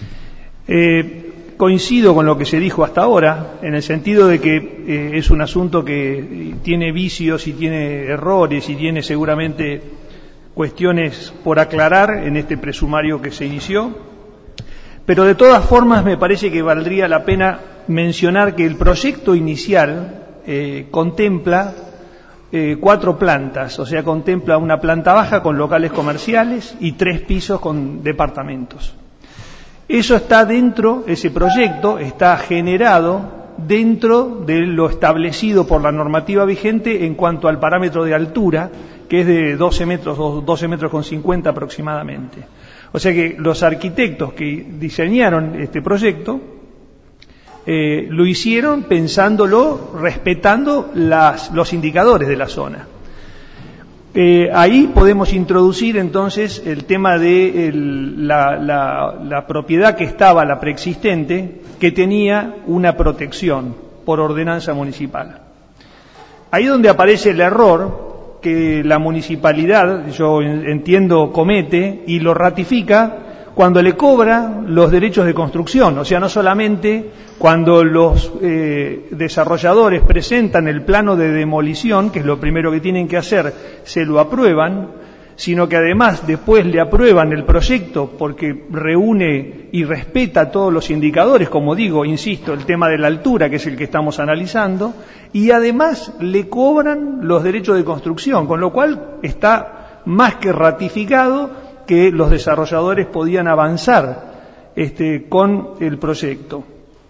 K: Coincido con lo que se dijo hasta ahora, en el sentido de que es un asunto que tiene vicios y tiene errores y tiene seguramente cuestiones por aclarar en este presumario que se inició, pero de todas formas me parece que valdría la pena mencionar que el proyecto inicial contempla 4 plantas, o sea, contempla una planta baja con locales comerciales y 3 pisos con departamentos. Eso está dentro, ese proyecto está generado dentro de lo establecido por la normativa vigente en cuanto al parámetro de altura, que es de 12 metros o 12 metros con 50 aproximadamente. O sea que los arquitectos que diseñaron este proyecto lo hicieron pensándolo, respetando los indicadores de la zona. Ahí podemos introducir entonces el tema de la propiedad que estaba, la preexistente, que tenía una protección por ordenanza municipal. Ahí donde aparece el error que la municipalidad, yo entiendo, comete y lo ratifica cuando le cobra los derechos de construcción, o sea, no solamente cuando los desarrolladores presentan el plano de demolición, que es lo primero que tienen que hacer, se lo aprueban, sino que además después le aprueban el proyecto porque reúne y respeta todos los indicadores, como digo, insisto, el tema de la altura, que es el que estamos analizando, y además le cobran los derechos de construcción, con lo cual está más que ratificado que los desarrolladores podían avanzar con el proyecto.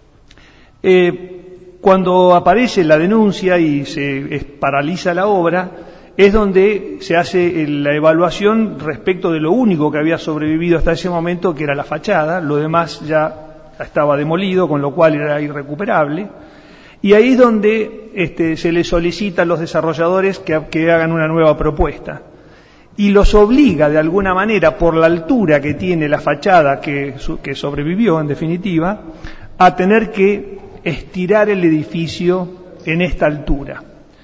K: Cuando aparece la denuncia y se paraliza la obra, es donde se hace la evaluación respecto de lo único que había sobrevivido hasta ese momento, que era la fachada. Lo demás ya estaba demolido, con lo cual era irrecuperable. Y ahí es donde se les solicita a los desarrolladores que hagan una nueva propuesta. Y los obliga de alguna manera, por la altura que tiene la fachada que sobrevivió en definitiva, a tener que estirar el edificio en esta altura.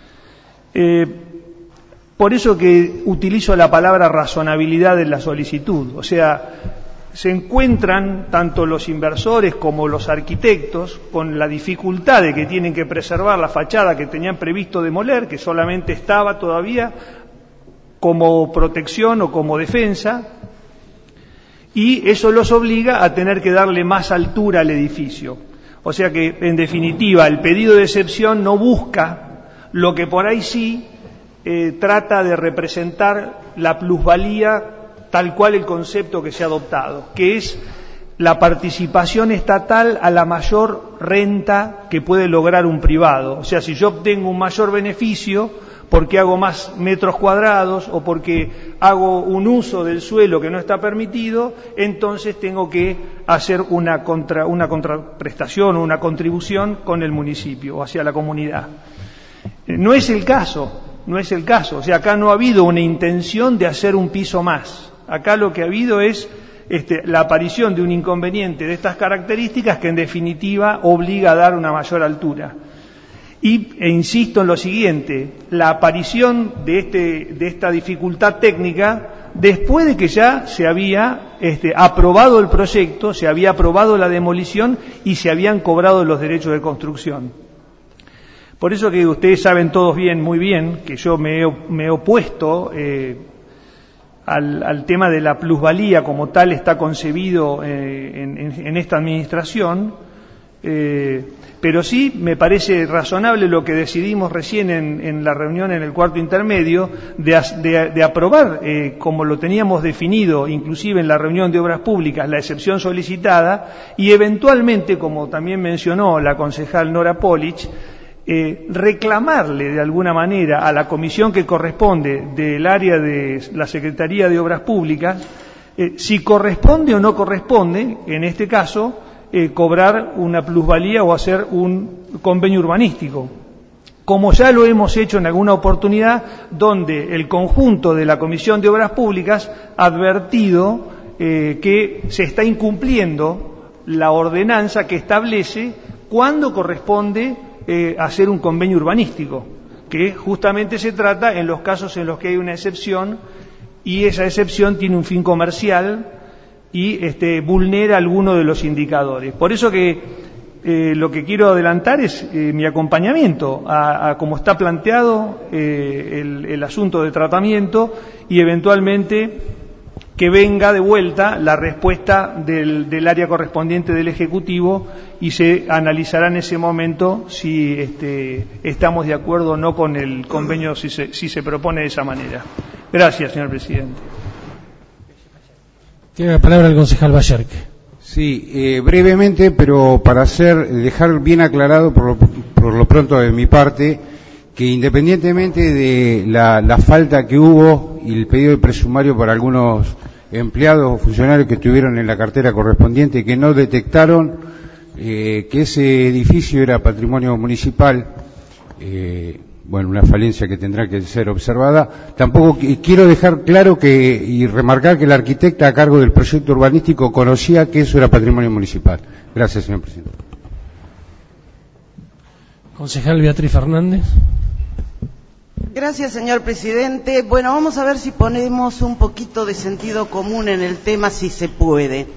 K: Por eso que utilizo la palabra razonabilidad en la solicitud, o sea, se encuentran tanto los inversores como los arquitectos con la dificultad de que tienen que preservar la fachada que tenían previsto demoler, que solamente estaba todavía como protección o como defensa, y eso los obliga a tener que darle más altura al edificio. O sea que, en definitiva, el pedido de excepción no busca lo que por ahí sí trata de representar la plusvalía tal cual el concepto que se ha adoptado, que es la participación estatal a la mayor renta que puede lograr un privado. O sea, si yo obtengo un mayor beneficio porque hago más metros cuadrados o porque hago un uso del suelo que no está permitido, entonces tengo que hacer una contraprestación o una contribución con el municipio o hacia la comunidad. No es el caso. O sea, acá no ha habido una intención de hacer un piso más. Acá lo que ha habido es la aparición de un inconveniente de estas características que en definitiva obliga a dar una mayor altura. E insisto en lo siguiente, la aparición de esta dificultad técnica después de que ya se había aprobado el proyecto, se había aprobado la demolición y se habían cobrado los derechos de construcción. Por eso que ustedes saben todos muy bien, que yo me he opuesto al tema de la plusvalía como tal está concebido en esta administración, pero sí me parece razonable lo que decidimos recién en la reunión en el cuarto intermedio de aprobar, como lo teníamos definido inclusive en la reunión de obras públicas, la excepción solicitada y eventualmente, como también mencionó la concejal Nora Polich, reclamarle de alguna manera a la comisión que corresponde del área de la Secretaría de Obras Públicas si corresponde o no corresponde, en este caso, cobrar una plusvalía o hacer un convenio urbanístico. como ya lo hemos hecho en alguna oportunidad, donde el conjunto de la Comisión de Obras Públicas ha advertido que se está incumpliendo la ordenanza que establece cuándo corresponde hacer un convenio urbanístico, que justamente se trata en los casos en los que hay una excepción y esa excepción tiene un fin comercial y vulnera alguno de los indicadores. Por eso que lo que quiero adelantar es mi acompañamiento a cómo está planteado el asunto de tratamiento y eventualmente que venga de vuelta la respuesta del área correspondiente del Ejecutivo y se analizará en ese momento si estamos de acuerdo o no con el convenio, si se propone de esa manera. Gracias, señor presidente.
A: Tiene la palabra el concejal Ballerque.
L: Sí, brevemente, pero para dejar bien aclarado por lo pronto de mi parte, que independientemente de la falta que hubo y el pedido de presumario para algunos empleados o funcionarios que estuvieron en la cartera correspondiente que no detectaron que ese edificio era patrimonio municipal, una falencia que tendrá que ser observada. Tampoco quiero dejar claro y remarcar que la arquitecta a cargo del proyecto urbanístico conocía que eso era patrimonio municipal. Gracias, señor presidente.
A: Concejal Beatriz Fernández.
M: Gracias, señor presidente. Bueno, vamos a ver si ponemos un poquito de sentido común en el tema, si se puede.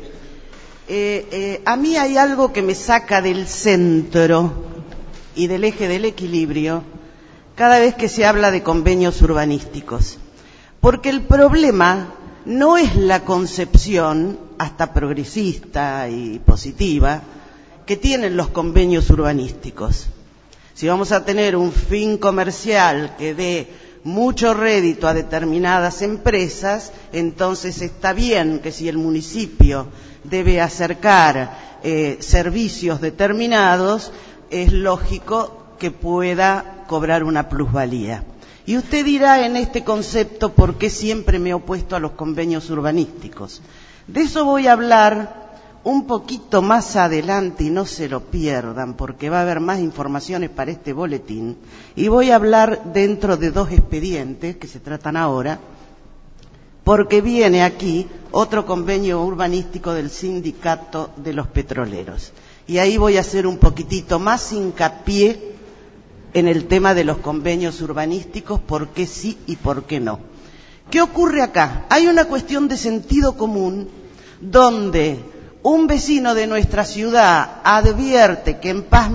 M: A mí hay algo que me saca del centro y del eje del equilibrio cada vez que se habla de convenios urbanísticos, porque el problema no es la concepción, hasta progresista y positiva, que tienen los convenios urbanísticos. Si vamos a tener un fin comercial que dé mucho rédito a determinadas empresas, entonces está bien que si el municipio debe acercar servicios determinados, es lógico que pueda cobrar una plusvalía. Y usted dirá en este concepto por qué siempre me he opuesto a los convenios urbanísticos. De eso voy a hablar un poquito más adelante y no se lo pierdan porque va a haber más informaciones para este boletín y voy a hablar dentro de 2 expedientes que se tratan ahora porque viene aquí otro convenio urbanístico del Sindicato de los Petroleros y ahí voy a hacer un poquitito más hincapié en el tema de los convenios urbanísticos, por qué sí y por qué no. ¿Qué ocurre acá? Hay una cuestión de sentido común donde un vecino de nuestra ciudad advierte que en Paz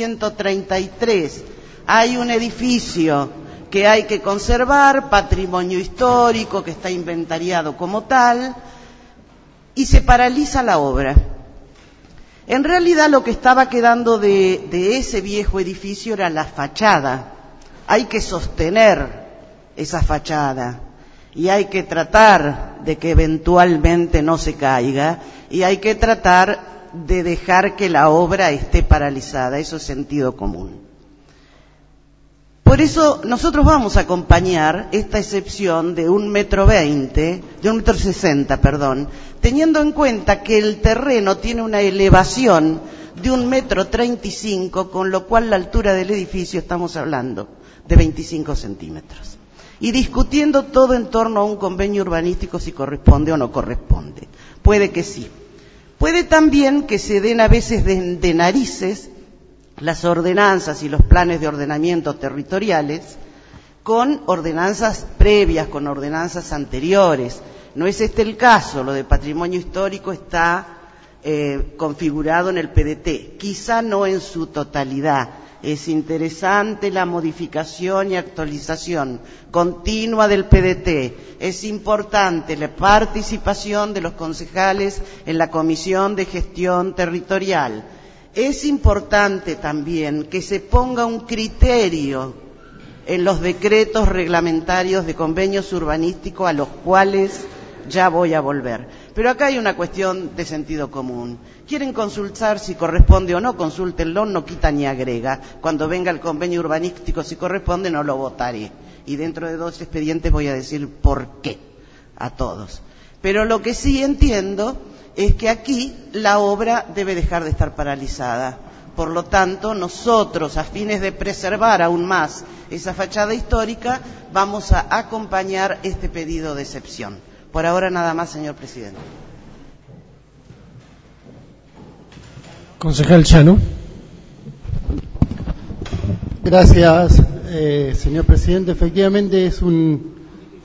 M: 1133 hay un edificio que hay que conservar, patrimonio histórico, que está inventariado como tal, y se paraliza la obra. En realidad lo que estaba quedando de ese viejo edificio era la fachada. Hay que sostener esa fachada y hay que tratar de que eventualmente no se caiga y hay que tratar de dejar que la obra esté paralizada. Eso es sentido común. Por eso nosotros vamos a acompañar esta excepción de 1,60 m, teniendo en cuenta que el terreno tiene una elevación de 1,35 m, con lo cual la altura del edificio estamos hablando de 25 centímetros. Y discutiendo todo en torno a un convenio urbanístico si corresponde o no corresponde. Puede que sí. Puede también que se den a veces de narices las ordenanzas y los planes de ordenamiento territoriales con ordenanzas previas, con ordenanzas anteriores. No es este el caso, lo de patrimonio histórico está configurado en el PDT, quizá no en su totalidad. Es interesante la modificación y actualización continua del PDT. Es importante la participación de los concejales en la Comisión de Gestión Territorial. Es importante también que se ponga un criterio en los decretos reglamentarios de convenios urbanísticos a los cuales ya voy a volver. Pero acá hay una cuestión de sentido común. Quieren consultar si corresponde o no, consúltenlo, no quita ni agrega. Cuando venga el convenio urbanístico, si corresponde, no lo votaré. Y dentro de 2 expedientes voy a decir por qué a todos. Pero lo que sí entiendo es que aquí la obra debe dejar de estar paralizada, Por lo tanto, nosotros, a fines de preservar aún más esa fachada histórica, vamos a acompañar este pedido de excepción. Por ahora nada más, señor presidente.
A: Concejal Chano.
N: Gracias, señor presidente. Efectivamente es un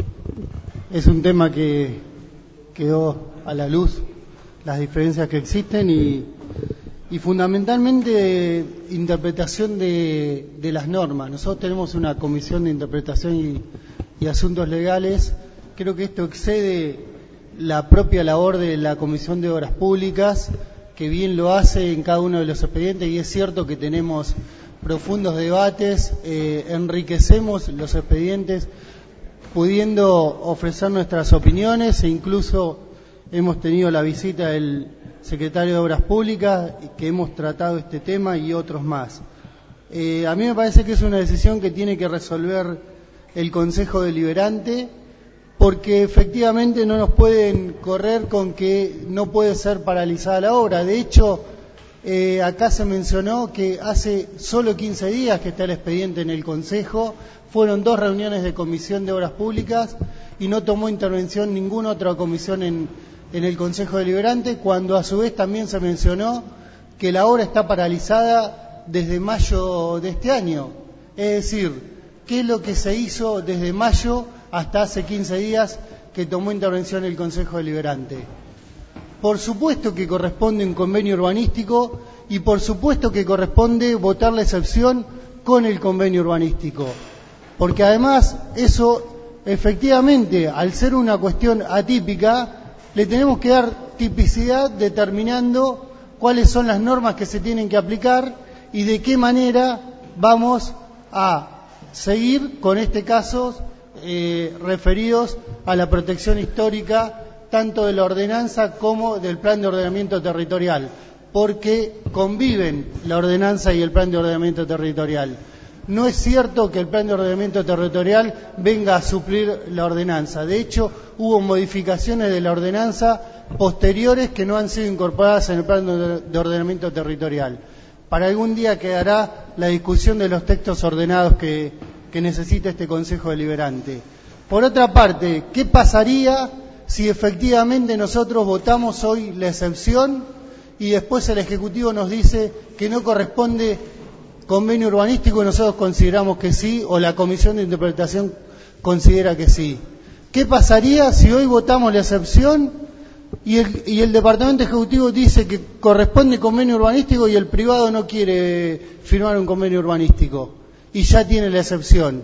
N: tema que quedó a la luz, las diferencias que existen y fundamentalmente interpretación de las normas. Nosotros tenemos una comisión de interpretación y asuntos legales. Creo que esto excede la propia labor de la Comisión de Obras Públicas, que bien lo hace en cada uno de los expedientes, y es cierto que tenemos profundos debates, enriquecemos los expedientes pudiendo ofrecer nuestras opiniones, e incluso hemos tenido la visita del secretario de Obras Públicas, que hemos tratado este tema y otros más. A mí me parece que es una decisión que tiene que resolver el Consejo Deliberante, porque efectivamente no nos pueden correr con que no puede ser paralizada la obra. De hecho, acá se mencionó que hace solo 15 días que está el expediente en el Consejo, fueron 2 reuniones de Comisión de Obras Públicas y no tomó intervención ninguna otra comisión en el Consejo Deliberante, cuando a su vez también se mencionó que la obra está paralizada desde mayo de este año. Es decir, ¿qué es lo que se hizo desde mayo hasta hace 15 días que tomó intervención el Consejo Deliberante? Por supuesto que corresponde un convenio urbanístico y por supuesto que corresponde votar la excepción con el convenio urbanístico, porque además eso efectivamente, al ser una cuestión atípica, le tenemos que dar tipicidad determinando cuáles son las normas que se tienen que aplicar y de qué manera vamos a seguir con este caso referidos a la protección histórica tanto de la ordenanza como del plan de ordenamiento territorial, porque conviven la ordenanza y el plan de ordenamiento territorial. No es cierto que el plan de ordenamiento territorial venga a suplir la ordenanza. De hecho, hubo modificaciones de la ordenanza posteriores que no han sido incorporadas en el plan de ordenamiento territorial. Para algún día quedará la discusión de los textos ordenados que necesita este Consejo Deliberante. Por otra parte, ¿qué pasaría si efectivamente nosotros votamos hoy la excepción y después el Ejecutivo nos dice que no corresponde convenio urbanístico y nosotros consideramos que sí, o la Comisión de Interpretación considera que sí? ¿Qué pasaría si hoy votamos la excepción y el Departamento Ejecutivo dice que corresponde convenio urbanístico y el privado no quiere firmar un convenio urbanístico y ya tiene la excepción?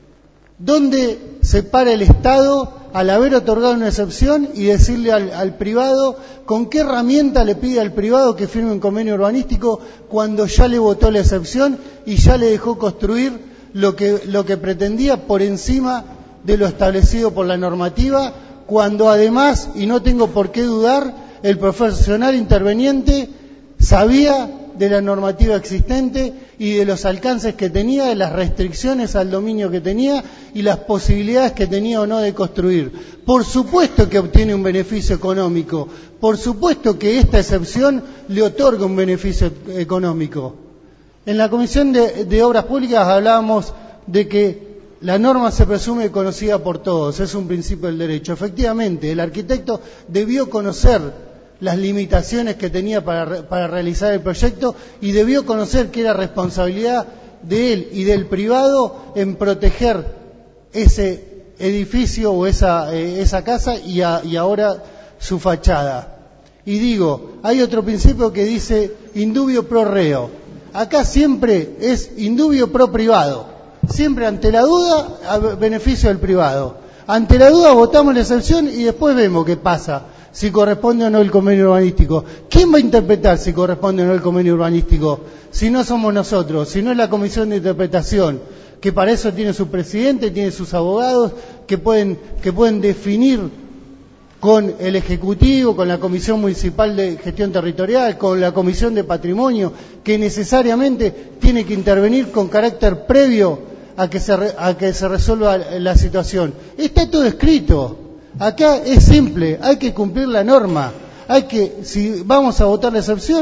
N: ¿Dónde se para el Estado al haber otorgado una excepción y decirle al privado, con qué herramienta le pide al privado que firme un convenio urbanístico cuando ya le votó la excepción y ya le dejó construir lo que pretendía por encima de lo establecido por la normativa, cuando además, y no tengo por qué dudar, el profesional interveniente sabía de la normativa existente y de los alcances que tenía, de las restricciones al dominio que tenía y las posibilidades que tenía o no de construir? Por supuesto que obtiene un beneficio económico, por supuesto que esta excepción le otorga un beneficio económico. En la Comisión de Obras Públicas hablábamos de que la norma se presume conocida por todos, es un principio del derecho. Efectivamente, el arquitecto debió conocer las limitaciones que tenía para realizar el proyecto y debió conocer que era responsabilidad de él y del privado en proteger ese edificio o esa casa y ahora su fachada. Y digo, hay otro principio que dice indubio pro reo. Acá siempre es indubio pro privado. Siempre ante la duda, a beneficio del privado. Ante la duda votamos la excepción y después vemos qué pasa, si corresponde o no el convenio urbanístico. ¿Quién va a interpretar si corresponde o no el convenio urbanístico? Si no somos nosotros, si no es la Comisión de Interpretación, que para eso tiene su presidente, tiene sus abogados, que pueden definir con el Ejecutivo, con la Comisión Municipal de Gestión Territorial, con la Comisión de Patrimonio, que necesariamente tiene que intervenir con carácter previo a que se resuelva la situación. Está todo escrito. Acá es simple, hay que cumplir la norma. Si vamos a votar la excepción,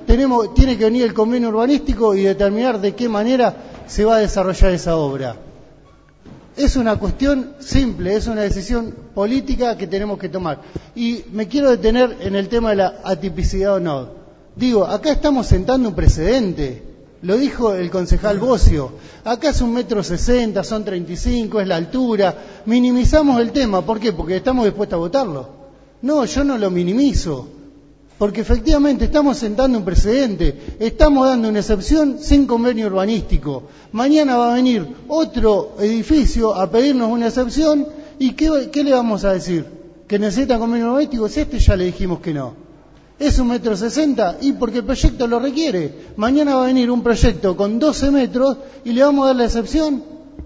N: tiene que venir el convenio urbanístico y determinar de qué manera se va a desarrollar esa obra. Es una cuestión simple, es una decisión política que tenemos que tomar. Y me quiero detener en el tema de la atipicidad o no. Digo, acá estamos sentando un precedente. Lo dijo el concejal Bocio. Acá es 1,60 m, son 35, es la altura. Minimizamos el tema. ¿Por qué? Porque estamos dispuestos a votarlo. No, yo no lo minimizo. Porque efectivamente estamos sentando un precedente, estamos dando una excepción sin convenio urbanístico. Mañana va a venir otro edificio a pedirnos una excepción y ¿qué le vamos a decir? ¿Que necesita convenio urbanístico? Si ya le dijimos que no. ¿Es 1,60 m? Y porque el proyecto lo requiere. Mañana va a venir un proyecto con 12 metros y le vamos a dar la excepción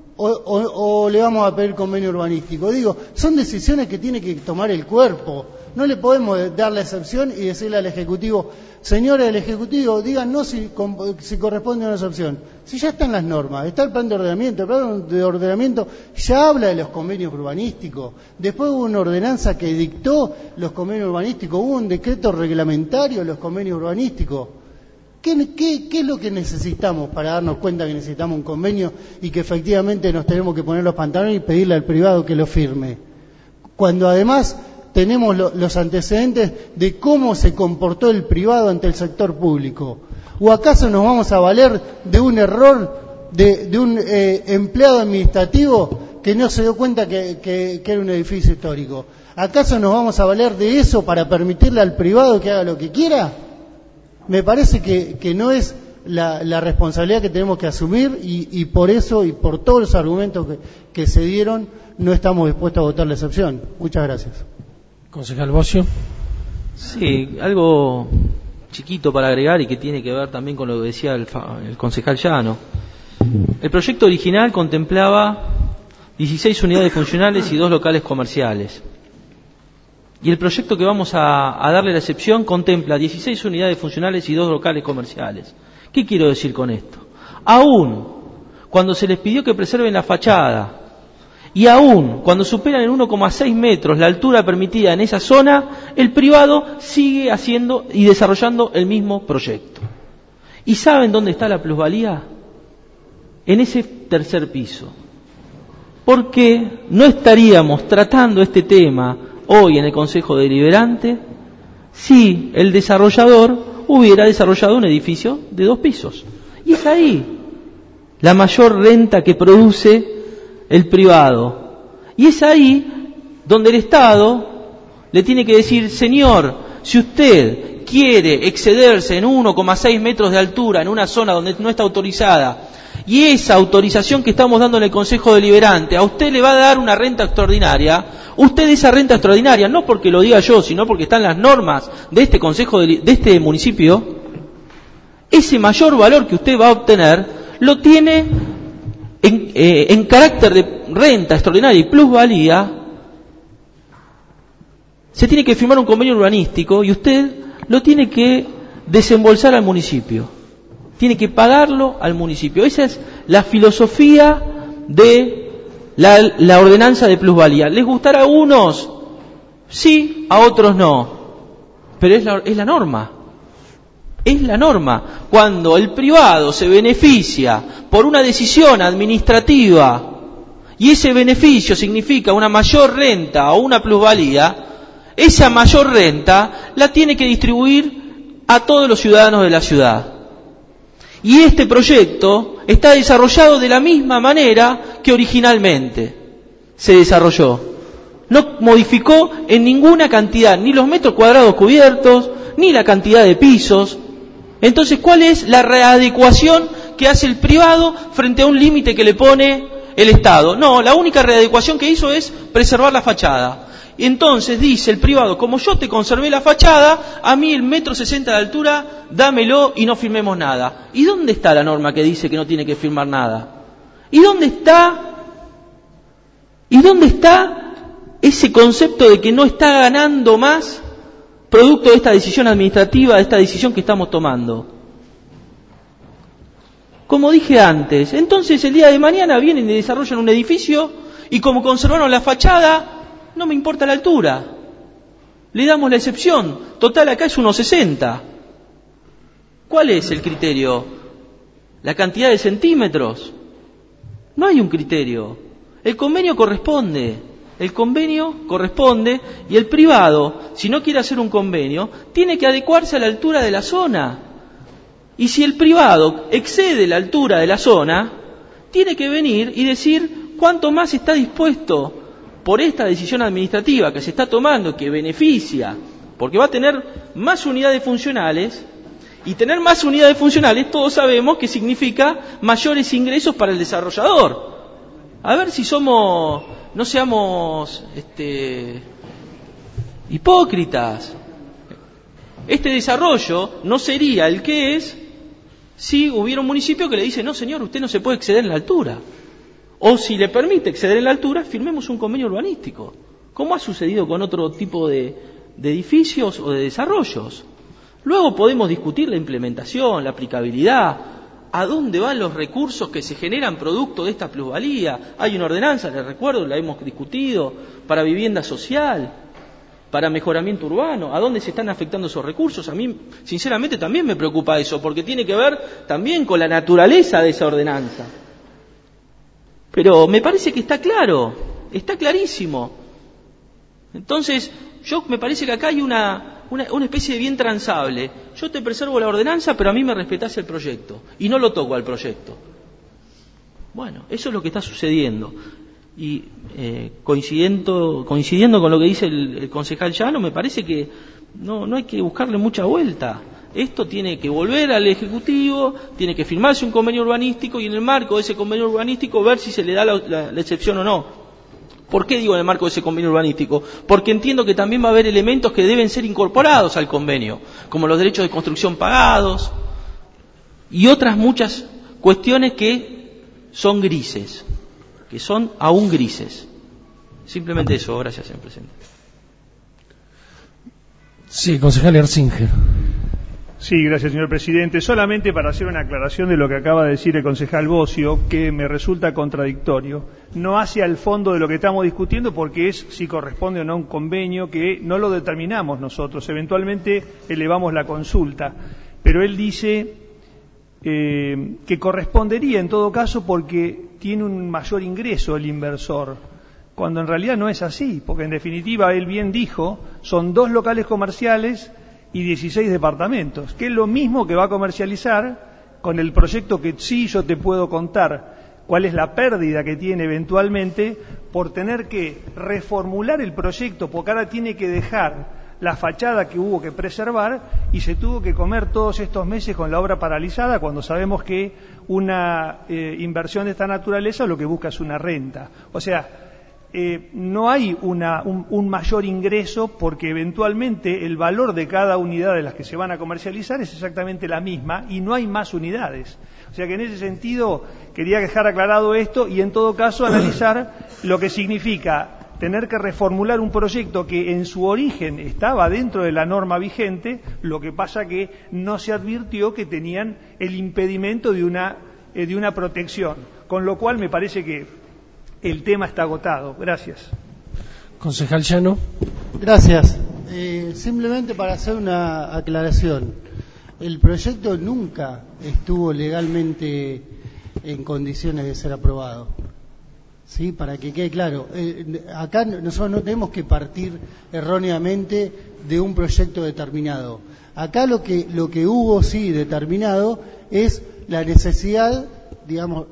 N: o le vamos a pedir convenio urbanístico. Digo, son decisiones que tiene que tomar el cuerpo. No le podemos dar la excepción y decirle al Ejecutivo, señores del Ejecutivo, díganos si corresponde a una excepción. Si ya están las normas, está el plan de ordenamiento, el plan de ordenamiento ya habla de los convenios urbanísticos. Después hubo una ordenanza que dictó los convenios urbanísticos, hubo un decreto reglamentario de los convenios urbanísticos. ¿Qué es lo que necesitamos para darnos cuenta que necesitamos un convenio y que efectivamente nos tenemos que poner los pantalones y pedirle al privado que lo firme? Cuando además tenemos los antecedentes de cómo se comportó el privado ante el sector público. ¿O acaso nos vamos a valer de un error de un empleado administrativo que no se dio cuenta que era un edificio histórico? ¿Acaso nos vamos a valer de eso para permitirle al privado que haga lo que quiera? Me parece que no es la responsabilidad que tenemos que asumir y por eso y por todos los argumentos que se dieron no estamos dispuestos a votar la excepción. Muchas gracias.
A: Concejal Bocio.
G: Sí, algo chiquito para agregar y que tiene que ver también con lo que decía el concejal Llano. El proyecto original contemplaba 16 unidades funcionales y 2 locales comerciales. Y el proyecto que vamos a darle la excepción contempla 16 unidades funcionales y 2 locales comerciales. ¿Qué quiero decir con esto? Aún cuando se les pidió que preserven la fachada y aún cuando superan en 1,6 metros la altura permitida en esa zona, el privado sigue haciendo y desarrollando el mismo proyecto. ¿Y saben dónde está la plusvalía? En ese tercer piso. Porque no estaríamos tratando este tema hoy en el Consejo Deliberante si el desarrollador hubiera desarrollado un edificio de 2 pisos. Y es ahí la mayor renta que produce el privado. Y es ahí donde el Estado le tiene que decir, señor, si usted quiere excederse en 1,6 metros de altura en una zona donde no está autorizada, y esa autorización que estamos dando en el Consejo Deliberante a usted le va a dar una renta extraordinaria, usted esa renta extraordinaria, no porque lo diga yo, sino porque están las normas de este consejo de este municipio, ese mayor valor que usted va a obtener lo tiene en carácter de renta extraordinaria y plusvalía. Se tiene que firmar un convenio urbanístico y usted lo tiene que desembolsar al municipio. Tiene que pagarlo al municipio. Esa es la filosofía de la ordenanza de plusvalía. ¿Les gustará a unos? Sí, a otros no. Pero es la norma. Es la norma. Cuando el privado se beneficia por una decisión administrativa y ese beneficio significa una mayor renta o una plusvalía, esa mayor renta la tiene que distribuir a todos los ciudadanos de la ciudad. Y este proyecto está desarrollado de la misma manera que originalmente se desarrolló. No modificó en ninguna cantidad, ni los metros cuadrados cubiertos, ni la cantidad de pisos. Entonces, ¿cuál es la readecuación que hace el privado frente a un límite que le pone el Estado? No, la única readecuación que hizo es preservar la fachada. Y entonces dice el privado, como yo te conservé la fachada, a mí el 1,60 m de altura, dámelo y no firmemos nada. ¿Y dónde está la norma que dice que no tiene que firmar nada? ¿Y dónde está ese concepto de que no está ganando más producto de esta decisión administrativa, de esta decisión que estamos tomando? Como dije antes, entonces el día de mañana vienen y desarrollan un edificio y como conservaron la fachada, no me importa la altura. Le damos la excepción. Total, acá es 1,60 m. ¿Cuál es el criterio? ¿La cantidad de centímetros? No hay un criterio. El convenio corresponde y el privado, si no quiere hacer un convenio, tiene que adecuarse a la altura de la zona. Y si el privado excede la altura de la zona, tiene que venir y decir cuánto más está dispuesto por esta decisión administrativa que se está tomando, que beneficia, porque va a tener más unidades funcionales, y tener más unidades funcionales todos sabemos que significa mayores ingresos para el desarrollador. A ver si no seamos hipócritas. Este desarrollo no sería el que es si hubiera un municipio que le dice, no señor, usted no se puede exceder en la altura. O si le permite exceder en la altura, firmemos un convenio urbanístico, como ha sucedido con otro tipo de edificios o de desarrollos. Luego podemos discutir la implementación, la aplicabilidad, a dónde van los recursos que se generan producto de esta plusvalía. Hay una ordenanza, les recuerdo, la hemos discutido, para vivienda social, para mejoramiento urbano, a dónde se están afectando esos recursos. A mí, sinceramente, también me preocupa eso, porque tiene que ver también con la naturaleza de esa ordenanza. Pero me parece que está claro, está clarísimo. Entonces, me parece que acá hay una especie de bien transable. Yo te preservo la ordenanza, pero a mí me respetás el proyecto, y no lo toco al proyecto. Bueno, eso es lo que está sucediendo. Y coincidiendo con lo que dice el concejal Llano, me parece que no hay que buscarle mucha vuelta. Esto tiene que volver al Ejecutivo, tiene que firmarse un convenio urbanístico y en el marco de ese convenio urbanístico ver si se le da la excepción o no. ¿Por qué digo en el marco de ese convenio urbanístico? Porque entiendo que también va a haber elementos que deben ser incorporados al convenio, como los derechos de construcción pagados y otras muchas cuestiones que son grises, que son aún grises. Simplemente eso. Gracias, señor presidente.
A: Sí, concejal Erzinger.
K: Sí, gracias, señor presidente. Solamente para hacer una aclaración de lo que acaba de decir el concejal Bocio, que me resulta contradictorio. No hace al fondo de lo que estamos discutiendo, porque es si corresponde o no un convenio, que no lo determinamos nosotros. Eventualmente elevamos la consulta. Pero él dice que correspondería en todo caso porque tiene un mayor ingreso el inversor, cuando en realidad no es así, porque en definitiva, él bien dijo, son 2 locales comerciales y 16 departamentos, que es lo mismo que va a comercializar con el proyecto que sí yo te puedo contar cuál es la pérdida que tiene eventualmente por tener que reformular el proyecto, porque ahora tiene que dejar la fachada que hubo que preservar y se tuvo que comer todos estos meses con la obra paralizada, cuando sabemos que una inversión de esta naturaleza lo que busca es una renta. O sea, no hay un mayor ingreso porque eventualmente el valor de cada unidad de las que se van a comercializar es exactamente la misma y no hay más unidades. O sea que en ese sentido quería dejar aclarado esto y en todo caso analizar lo que significa tener que reformular un proyecto que en su origen estaba dentro de la norma vigente, lo que pasa que no se advirtió que tenían el impedimento de una protección, con lo cual me parece que el tema está agotado. Gracias.
A: Concejal Llano.
N: Gracias. Simplemente para hacer una aclaración. El proyecto nunca estuvo legalmente en condiciones de ser aprobado. ¿Sí? Para que quede claro. Acá nosotros no tenemos que partir erróneamente de un proyecto determinado. Acá lo que hubo sí determinado es la necesidad, digamos,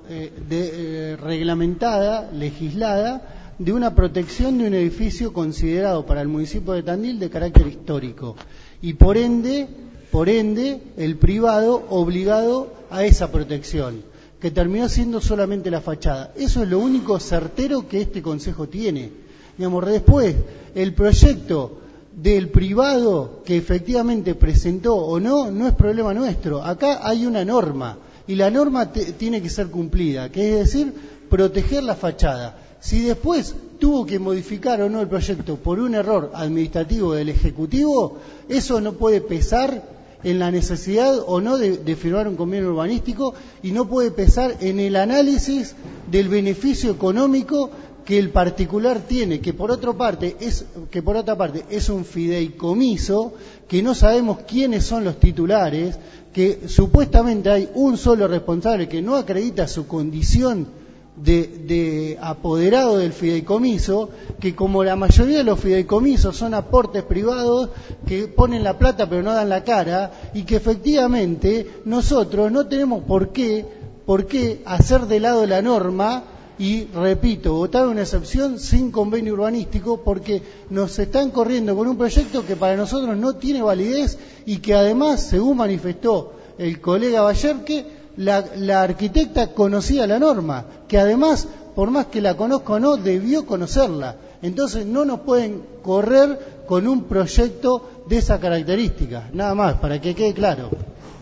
N: reglamentada, legislada, de una protección de un edificio considerado para el municipio de Tandil de carácter histórico. Y por ende, el privado obligado a esa protección, que terminó siendo solamente la fachada. Eso es lo único certero que este Consejo tiene. Digamos, después, el proyecto del privado que efectivamente presentó o no es problema nuestro. Acá hay una norma. Y la norma tiene que ser cumplida, que es decir, proteger la fachada. Si después tuvo que modificar o no el proyecto por un error administrativo del Ejecutivo, eso no puede pesar en la necesidad o no de firmar un convenio urbanístico y no puede pesar en el análisis del beneficio económico que el particular tiene, que por otra parte es un fideicomiso, que no sabemos quiénes son los titulares, que supuestamente hay un solo responsable que no acredita su condición de apoderado del fideicomiso, que como la mayoría de los fideicomisos son aportes privados que ponen la plata pero no dan la cara, y que efectivamente nosotros no tenemos por qué hacer de lado la norma y, repito, votar una excepción sin convenio urbanístico, porque nos están corriendo con un proyecto que para nosotros no tiene validez y que además, según manifestó el colega Bayer, la arquitecta conocía la norma, que además, por más que la conozca o no, debió conocerla. Entonces no nos pueden correr con un proyecto de esa característica. Nada más, para que quede claro.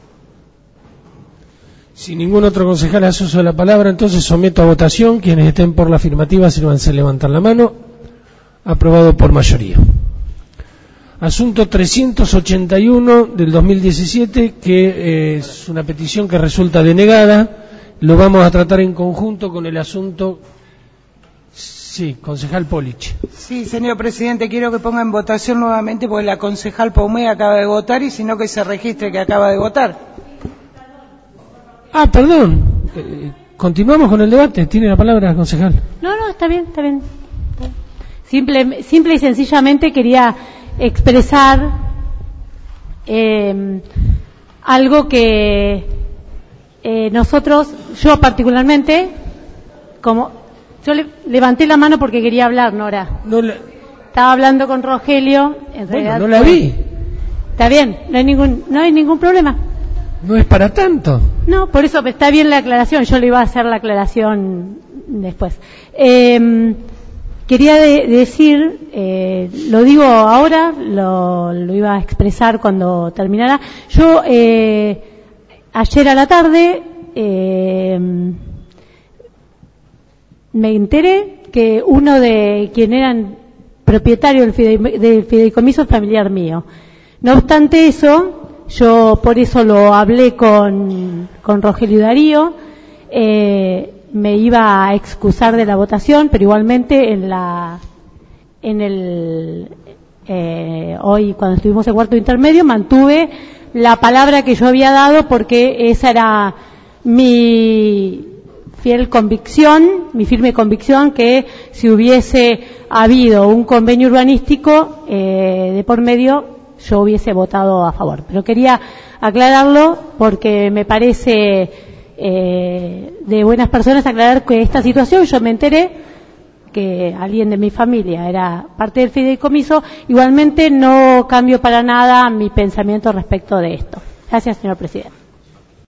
A: Si ningún otro concejal hace uso de la palabra, entonces someto a votación. Quienes estén por la afirmativa, sírvanse a levantar la mano. Aprobado por mayoría. Asunto 381 del 2017, que es una petición que resulta denegada. Lo vamos a tratar en conjunto con el asunto. Sí, concejal Polich.
J: Sí, señor presidente, quiero que ponga en votación nuevamente, porque la concejal Paumé acaba de votar, y si no, que se registre que acaba de votar.
A: Ah, perdón. Continuamos con el debate. Tiene la palabra, concejal.
D: No, está bien. Simple y sencillamente quería expresar algo que nosotros, yo particularmente, yo levanté la mano porque quería hablar, Nora. Estaba hablando con Rogelio.
A: Bueno, no la vi.
D: Está bien, no hay ningún problema.
A: No es para tanto.
D: No, por eso está bien la aclaración. Yo le iba a hacer la aclaración después. Quería decir, lo digo ahora, lo iba a expresar cuando terminara. Yo ayer a la tarde me enteré que uno de quien eran propietario del fideicomiso es familiar mío. No obstante eso, yo por eso lo hablé con Rogelio Darío. Me iba a excusar de la votación, pero igualmente hoy cuando estuvimos en cuarto intermedio mantuve la palabra que yo había dado, porque esa era mi firme convicción, que si hubiese habido un convenio urbanístico de por medio, yo hubiese votado a favor. Pero quería aclararlo porque me parece de buenas personas aclarar que esta situación, yo me enteré que alguien de mi familia era parte del fideicomiso. Igualmente no cambio para nada mi pensamiento respecto de esto. Gracias, señor presidente.